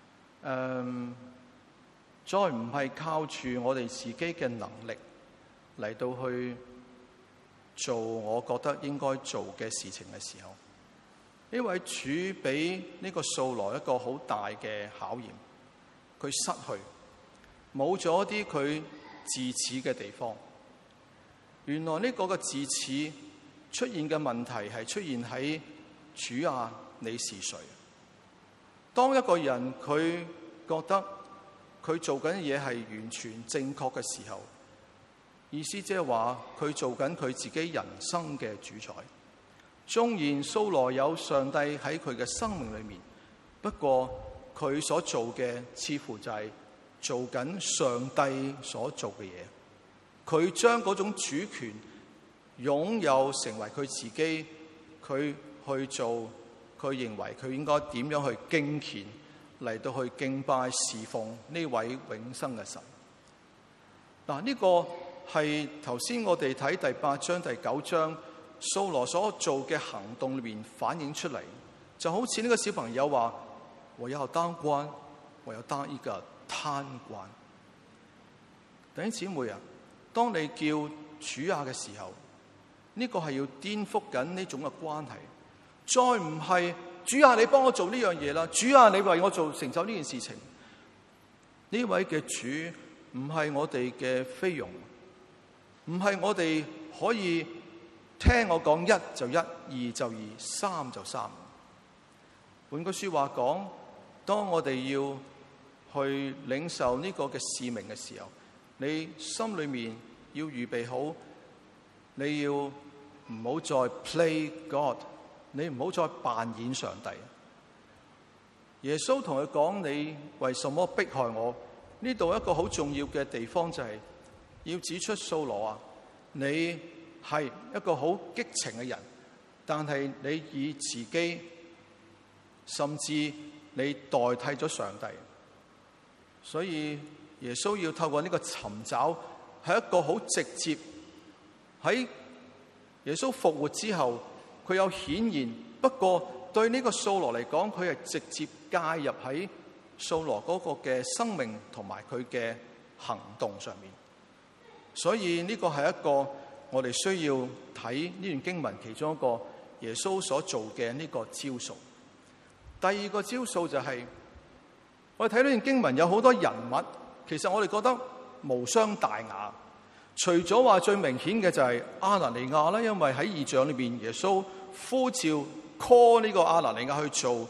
再唔係靠住我哋自己嘅能力嚟到去做我覺得應該做嘅事情嘅時候，呢位主俾呢個掃羅一個好大嘅考驗，佢失去冇咗啲佢自恃嘅地方。原來呢個嘅自恃出現嘅問題係出現喺主啊，你是誰？當一個人佢覺得佢做緊嘢係完全正確嘅時候，意思即係話佢做緊佢自己人生嘅主宰。縱然掃羅有上帝喺佢嘅生命裏面，不過佢所做嘅似乎就係做緊上帝所做嘅嘢。佢將嗰種主權擁有成為佢自己，佢去做佢認為佢應該點樣去敬虔嚟到去敬拜侍奉呢位永生嘅神。嗱，呢個係頭先我哋睇第8章第9章掃羅所做嘅行動裏面反映出嚟，就好似呢個小朋友話：我要當官，我要當一個貪官。弟兄姊妹啊，當你叫主啊嘅時候，呢個係要顛覆緊呢種嘅關係，再唔係主啊你幫我做呢樣嘢啦，主啊你為我做成就呢件事情。呢位嘅主唔係我哋嘅菲傭，唔係我哋可以聽我講1就1，2就2，3就3。換句說話講，當我哋要去領受呢個嘅使命嘅時候，你心裏面要預備好，你要唔好再 play God， 你唔好再扮演上帝。耶穌同佢講：你為什麼迫害我？呢度一個好重要嘅地方就係要指出掃羅啊，你係一個好激情嘅人，但係你以自己甚至你代替咗上帝，所以耶穌要透過呢個尋找，係一個好直接。喺耶穌復活之後，佢有顯現，不過對呢個掃羅嚟講，佢係直接介入喺掃羅嗰個嘅生命同埋佢嘅行動上面。所以呢個係一個我哋需要睇呢段經文其中一個耶穌所做嘅呢個招數。第二個招數就係我哋睇呢段經文有好多人物，其實我哋覺得無傷大雅。除咗話最明顯嘅就係亞拿尼亞啦，因為喺異象裏邊耶穌呼召 call 呢個亞拿尼亞去做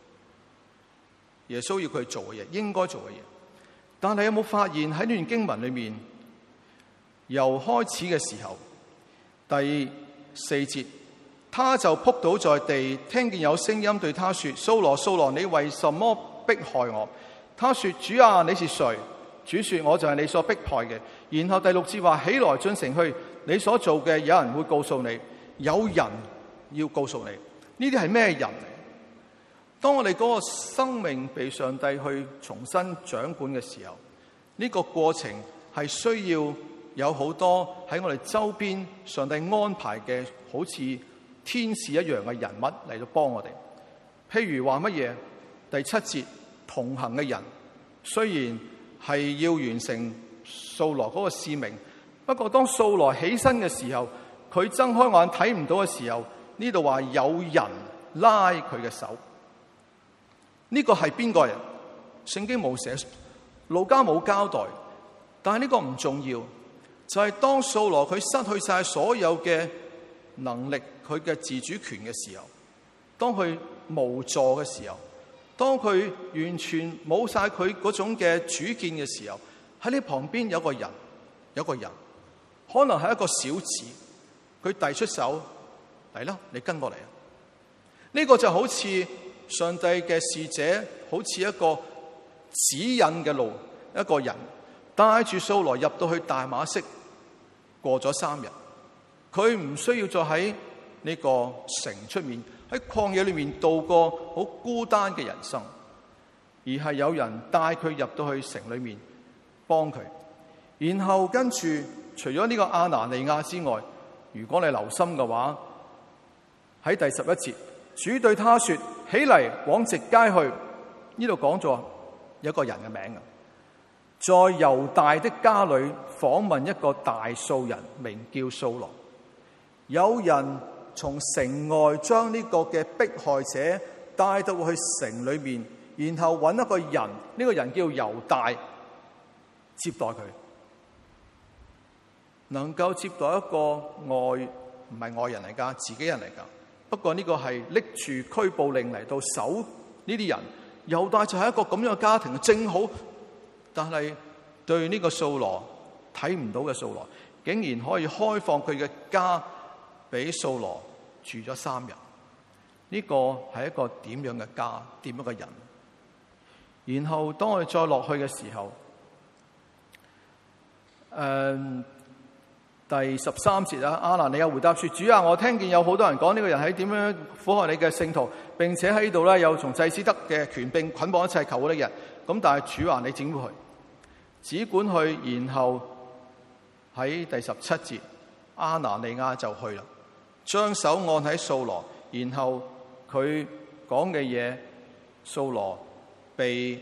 耶穌要佢做嘅嘢，應該做嘅嘢。但係有冇發現喺呢段經文裏面，由開始嘅時候第4節，他就仆倒在地，聽見有聲音對他說：掃羅掃羅，你為什麼迫害我？他說：主啊，你是誰？主說：我就係你所迫害嘅。然後第6節話：起來進城去，你所做嘅有人會告訴你，有人要告訴你。呢啲係咩人嚟？當我哋嗰個生命被上帝去重新掌管嘅時候，呢個過程係需要有好多喺我哋周邊上帝安排嘅好似天使一樣嘅人物嚟到幫我哋。譬如話乜嘢？第7節，同行嘅人雖然係要完成掃羅嗰個使命，不過當掃羅起身嘅時候， 佢睜開眼睇唔到嘅時候，呢度話有人拉佢嘅手。呢個係邊個人？聖經冇寫，路加冇交代，但係呢個唔重要，就係當掃羅佢失去晒所有嘅能力，佢嘅自主權嘅時候，當佢無助嘅時候，當佢完全冇晒佢嗰種嘅主見嘅時候，喺呢旁邊有個人，可能係一個小子，佢遞出手嚟啦，你跟過嚟啊！呢個就好似上帝嘅使者，好似一個指引嘅路，一個人帶住掃羅入到去大馬色，過咗3日，佢唔需要再喺呢個城出面，喺曠野裏面度過好孤單嘅人生，而係有人帶佢入到去城裏面幫佢。然後跟住除咗呢個亞拿尼亞之外，如果你留心嘅話，喺第11節，主對他說：起嚟，往直街去。呢度講咗有一個人嘅名啊，在猶大的家裏訪問一個大數人，名叫掃羅。有人從城外將呢個嘅迫害者帶到去城裏面，然後揾一個人，呢個人叫猶大，接待佢。能夠接待一個唔係外人嚟㗎，自己人嚟㗎。不過呢個係拎住拘捕令嚟到守呢啲人。猶大就係一個咁樣嘅家庭，正好。但係對呢個掃羅睇唔到嘅掃羅，竟然可以開放佢嘅家俾掃羅住咗3日。呢個係一個點樣嘅家，點樣嘅人？然後當我哋再落去嘅時候，第13節啊，亞拿尼亞回答說：主啊，我聽見有好多人講呢個人係點樣苦害你嘅聖徒，並且喺呢度咧有從祭司得嘅權柄捆綁一切求嗰啲人。咁但係主話你整佢去，只管去。然後喺第17節，亞拿尼亞就去啦，將手按喺掃羅，然後佢講嘅嘢，掃羅被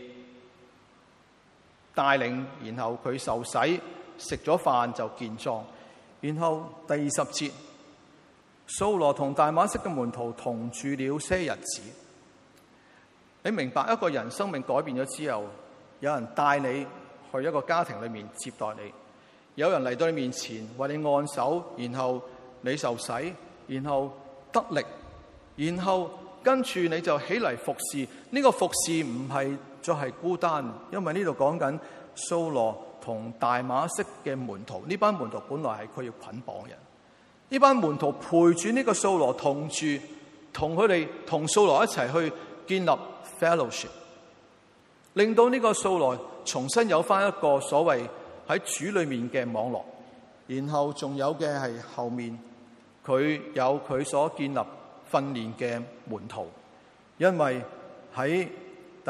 帶領，然後佢受洗，食咗飯就健壯。然後第20節，掃羅同大馬色嘅門徒同住了些日子。你明白一個人生命改變咗之後，有人帶你去一個家庭裏面接待你，有人嚟到你面前為你按手，然後你受洗，然後得力，然後跟住你就起嚟服侍。呢個服侍唔係再係孤單，因為呢度講緊掃羅同大馬色嘅門徒，呢班門徒本來係佢要捆綁人，呢班門徒陪住呢個掃羅同住，同佢哋同掃羅一齊去建立 fellowship， 令到呢個掃羅重新有翻一個所謂喺主裏面嘅網絡。然後仲有嘅係後面佢有佢所建立訓練嘅門徒，因為喺第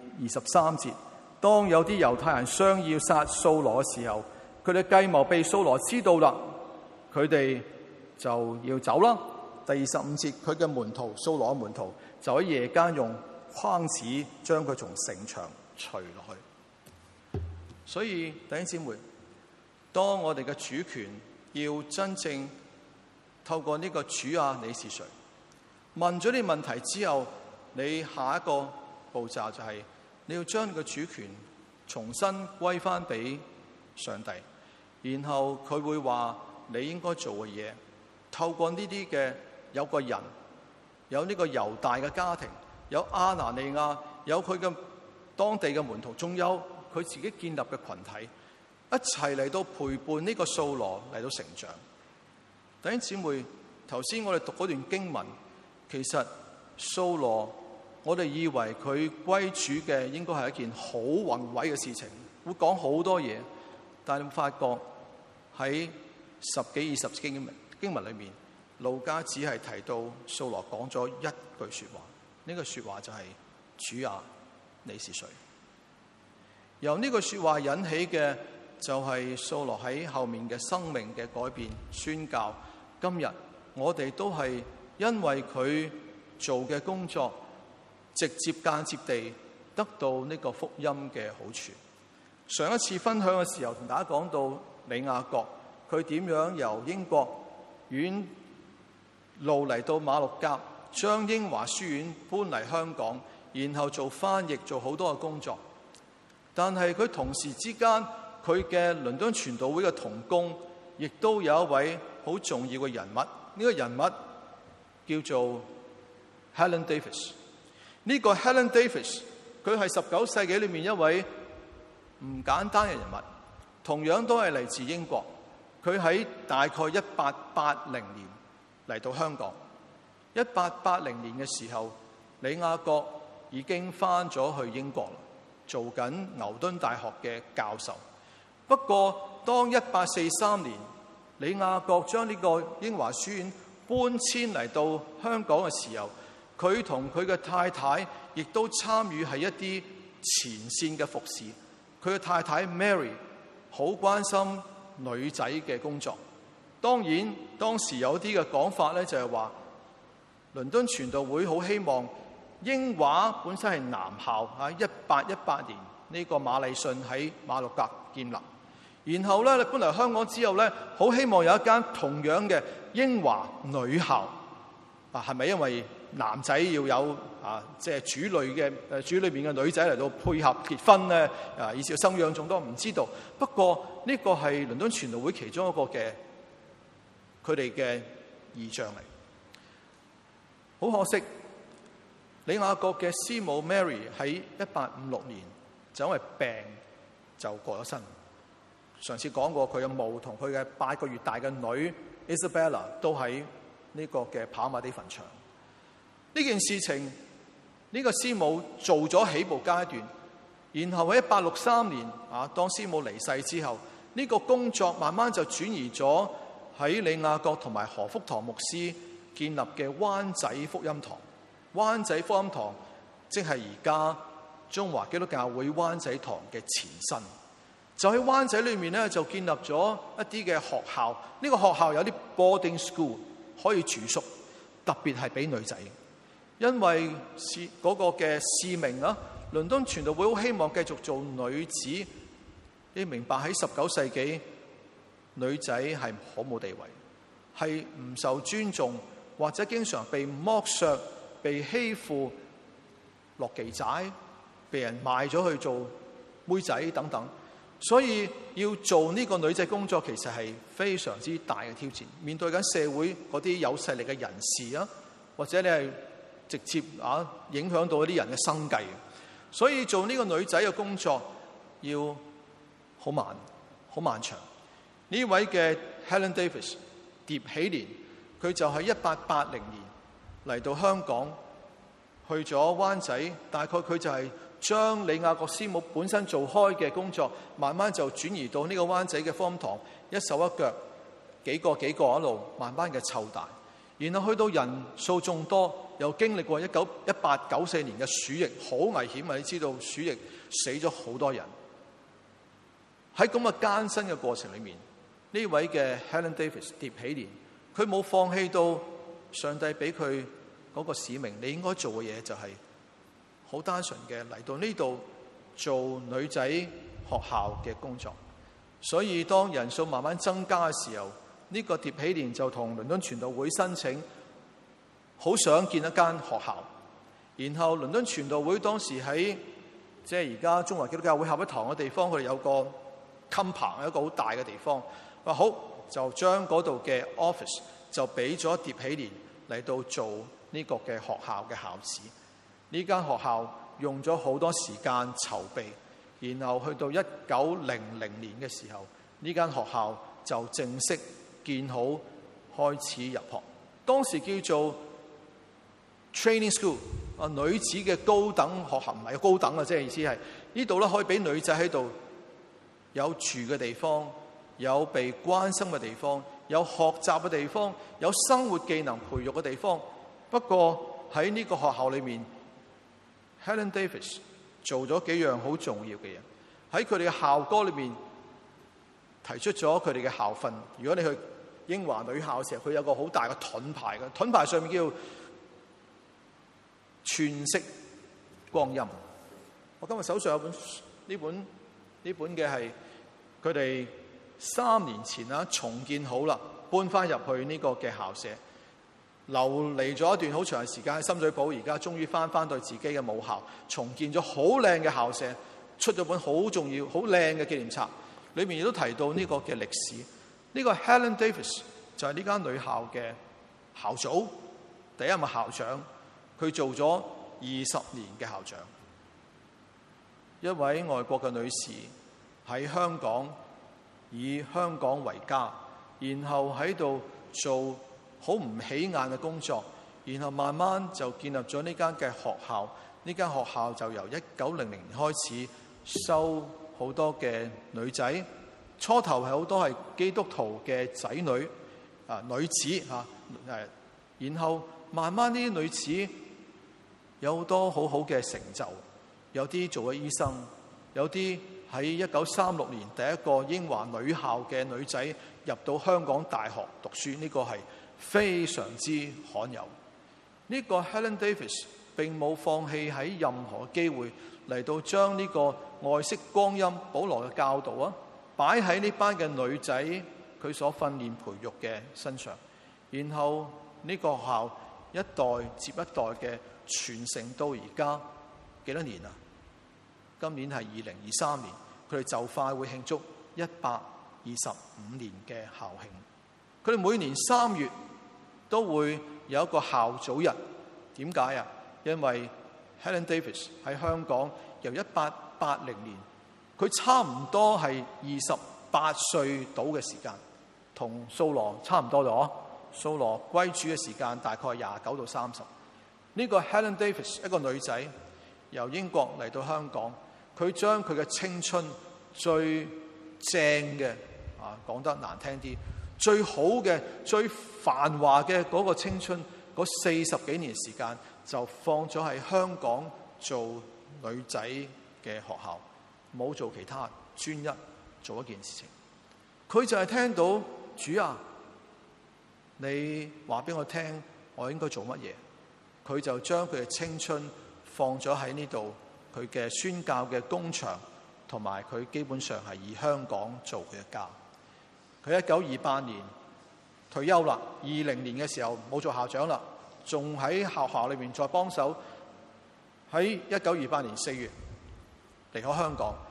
23節。當有啲猶太人商要殺掃羅嘅時候，佢哋計謀被掃羅知道啦，佢哋就要走啦。第25節，佢嘅門徒，掃羅嘅門徒就喺夜間用筐子將佢從城牆除落去。所以弟兄姊妹，當我哋嘅主權要真正透過呢個主啊，你是誰？問咗啲問題之後，你下一個步驟就係你要將個主權重新歸翻俾上帝，然後佢會話你應該做嘅嘢。透過呢啲嘅，有個人，有呢個猶大嘅家庭，有亞拿尼亞，有佢嘅當地嘅門徒，仲有佢自己建立嘅群體，一齊嚟到陪伴呢個掃羅嚟到成長。弟兄姊妹，頭先我哋讀嗰段經文，其實掃羅，我哋以為佢歸主嘅應該係一件好宏偉嘅事情，會講好多嘢，但係你發覺喺10幾20節經文裏面，路加只係提到掃羅講咗一句說話，呢句說話就係主啊，你是誰？由呢句說話引起嘅就係掃羅喺後面嘅生命嘅改變宣教。今日我哋都係因為佢做嘅工作，直接間接地得到呢個福音嘅好處。上一次分享嘅時候同大家講到李亞國，佢點樣由英國遠路嚟到馬六甲，將英華書院搬嚟香港，然後做翻譯，做好多嘅工作。但係佢同時之間，佢嘅倫敦傳道會嘅同工，亦都有一位好重要嘅人物。呢個人物叫做 Helen Davis。呢個 Helen Davis， 佢係19世紀裏面一位唔簡單嘅人物，同樣都係嚟自英國。佢喺大概1880年嚟到香港。1880年嘅時候，李亞國已經翻咗去英國啦，做緊牛頓大學嘅教授。不過當1843年李亞國將呢個英華書院搬遷嚟到香港嘅時候，佢同佢嘅太太亦都參與係一啲前線嘅服侍。佢嘅太太 Mary 好關心女仔嘅工作。當然當時有啲嘅講法咧，就係話倫敦傳道會好希望英華本身係男校，1818年呢個馬禮遜喺馬六甲建立，然後咧搬嚟香港之後咧，好希望有一間同樣嘅英華女校。係咪因為男仔要有即係主裏面嘅女仔嚟到配合結婚咧？以至生養眾多，唔知道。不過呢個係倫敦傳道會其中一個嘅佢哋嘅異象嚟。好可惜，李亞國嘅師母 Mary 喺1856年就因為病就過咗身。上次講過，佢嘅墓同佢嘅8個月大嘅女 Isabella 都喺呢個嘅跑馬地墳場。呢件事情，呢個師母做咗起步階段，然後喺1863年當師母離世之後，呢個工作慢慢就轉移咗喺李亞國同埋何福堂牧師建立嘅灣仔福音堂。灣仔福音堂即係而家中華基督教會灣仔堂嘅前身。就喺灣仔裏面咧，就建立咗一啲嘅學校。呢個學校有啲 boarding school 可以住宿，特別係俾女仔。因為嗰個嘅使命啊，倫敦傳道會好希望繼續做女子。你明白喺19世紀，女仔係好冇地位，係唔受尊重，或者經常被剝削、被欺負、落妓仔、被人賣咗去做妹仔等等。所以要做呢個女仔工作，其實係非常之大嘅挑戰。面對緊社會嗰啲有勢力嘅人士啊，或者你係直接影響到一啲人嘅生計。所以做呢個女仔嘅工作要好慢、好漫長。呢位嘅 Helen Davis 蝶喜蓮，佢就喺1880年嚟到香港，去咗灣仔。大概佢就係將李亞國師母本身做開嘅工作，慢慢就轉移到呢個灣仔嘅福音堂，一手一腳幾個一路慢慢嘅湊大。然後去到人數眾多，又經歷過1894年嘅鼠疫，好危險啊！你知道鼠疫死咗好多人。喺咁嘅艱辛嘅過程裏面，呢位嘅 Helen Davis 蝶喜蓮，佢冇放棄到上帝俾佢嗰個使命。你應該做嘅嘢就係好單純嘅嚟到呢度做女仔學校嘅工作。所以當人數慢慢增加嘅時候，呢個蝶喜蓮就同倫敦傳道會申請，好想建一間學校。然後倫敦傳道會當時喺即係而家中華基督教會合一堂嘅地方，佢哋有個襟棚，一個好大嘅地方。話好就將嗰度嘅 office 就俾咗蝶喜蓮嚟到做呢個嘅學校嘅校址。呢間學校用咗好多時間籌備，然後去到1900年嘅時候，呢間學校就正式建好，開始入學。當時叫做 training school， 女子嘅高等學校，唔係高等嘅，即係意思係呢度咧可以俾女仔喺度有住嘅地方，有被關心嘅地方，有學習嘅地方，有生活技能培育嘅地方。不過喺呢個學校裏面， Helen Davis 做咗幾樣好重要嘅嘢。喺佢哋嘅校歌裏面提出咗佢哋嘅校訓。如果你去英華女校嘅時候，佢有個好大嘅盾牌嘅，盾牌上面叫全息光陰。我今日手上有呢本嘅係佢哋3年前重建好啦， 搬翻入去呢個嘅校舍，流離咗一段好長嘅時間喺深水埗，而家終於翻到自己嘅母校，重建咗好靚嘅校舍，出咗本好重要、好靚嘅紀念冊，裏面亦都提到呢個嘅歷史。呢個 Helen Davis 就係呢間女校嘅校祖，第一任校長，佢做咗20年嘅校長。一位外國嘅女士喺香港，以香港為家，然後喺度做好唔起眼嘅工作，然後慢慢就建立咗呢間嘅學校。呢間學校就由1900年開始收好多嘅女仔，初頭係好多係基督徒嘅仔女女子然後慢慢呢啲女子有好多好好嘅成就，有啲做咗醫生，有啲喺1936年第一個英華女校嘅女仔入到香港大學讀書，呢個係非常之罕有。呢個 Helen Davis 並冇放棄喺任何機會嚟到將呢個愛惜光陰保羅嘅教導擺喺呢班嘅女仔佢所訓練培育嘅身上，然後呢個學校一代接一代嘅傳承到而家幾多年啊？今年係2023年，佢哋就快會慶祝125年嘅校慶。佢哋每年3月都會有一個校祖日。點解啊？因為 Helen Davis 喺香港由1880年，佢差唔多係28歲到嘅時間，同掃羅差唔多咗。掃羅歸主嘅時間大概29到30。呢個 Helen Davis 一個女仔由英國嚟到香港，佢將佢嘅青春最正嘅講得難聽啲，最好嘅、最繁華嘅嗰個青春，嗰40幾年時間就放咗喺香港做女仔嘅學校，冇做其他，專一做一件事情。佢就係聽到主啊，你話俾我聽，我應該做乜嘢？佢就將佢嘅青春放咗喺呢度，佢嘅宣教嘅工場，同埋佢基本上係以香港做佢嘅家。佢1928年退休啦，20年嘅時候冇做校長啦，仲喺學校裏面再幫手。喺1928年4月離開香港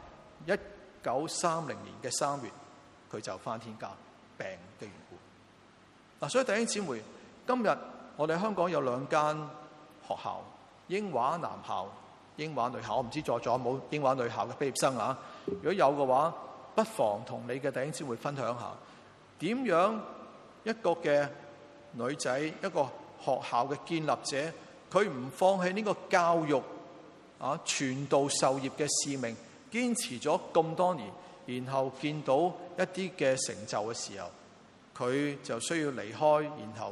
，1930年嘅3月佢就返天家，病嘅緣故。所以弟兄姊妹，今日我哋香港有2間學校，英華男校、英華女校。我唔知在座有冇英華女校嘅畢業生啊？如果有嘅話，不妨同你嘅弟兄姊妹分享下，點樣一個嘅女仔，一個學校嘅建立者，佢唔放棄呢個教育傳道授業嘅使命，堅持咗咁多年，然後見到一啲嘅成就嘅時候，佢就需要離開，然後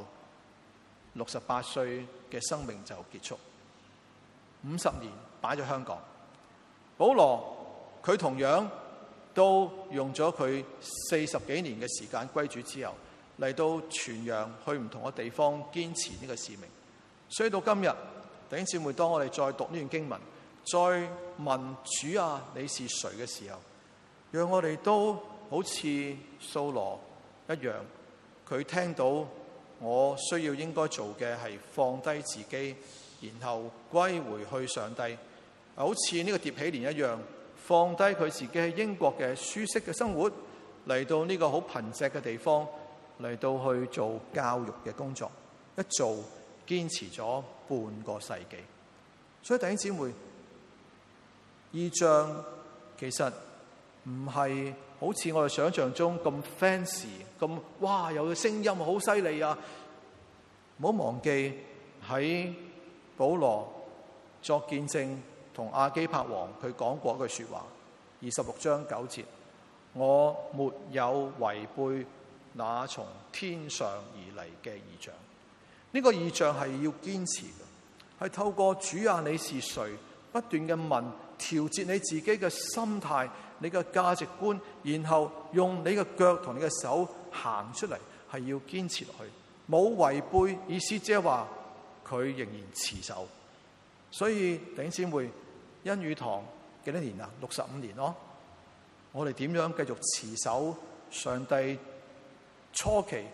68歲嘅生命就結束。50年擺咗香港。保羅佢同樣都用咗佢40幾年嘅時間歸主之後，嚟到傳揚去唔同嘅地方，堅持呢個使命。所以到今日，弟兄姊妹，當我哋再讀呢段經文，再問主啊，你是誰嘅時候，讓我哋都好似掃羅一樣，佢聽到我需要應該做嘅係放低自己，然後歸回去上帝，好似呢個蝶喜蓮一樣，放低佢自己喺英國嘅舒適嘅生活，嚟到呢個好貧瘠嘅地方，嚟到去做教育嘅工作，一做堅持咗半個世紀。所以弟兄姊妹，異象其實唔係好似我哋想象中咁 fancy， 咁哇有個聲音好犀利啊！唔好忘記喺保羅作見證同亞基帕王佢講過一句說話，26章9節，我沒有違背那從天上而嚟嘅異象。呢個異象係要堅持嘅，係透過主啊你是誰不斷嘅問，調節你自己嘅心態，你嘅價值觀，然後用你嘅腳同你嘅手行出嚟，係要堅持落去，冇違背，意思即係話佢仍然持守。所以弟兄姊妹，恩語堂幾多年啊？65年咯。我哋點樣繼續持守上帝初期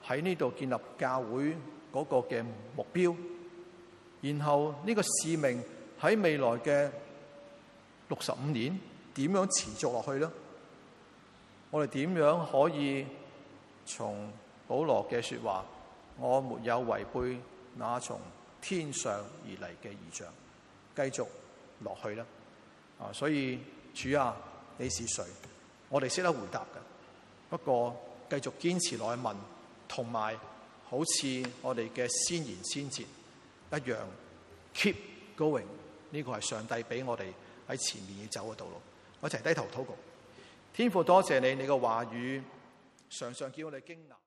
喺呢度建立教會嗰個嘅目標，然後呢個使命喺未來嘅65年點樣持續落去呢？我哋點樣可以從保羅嘅說話，我沒有違背那從天上而嚟嘅異象，繼續落去呢？所以主啊，你是誰？我哋識得回答嘅，不過繼續堅持落去問，同埋好似我哋嘅先賢先哲一樣 keep going， 呢個係上帝俾我哋喺前面要走嘅道路。我一齊低頭禱告。天父，多謝你，你嘅話語常常叫我哋驚訝。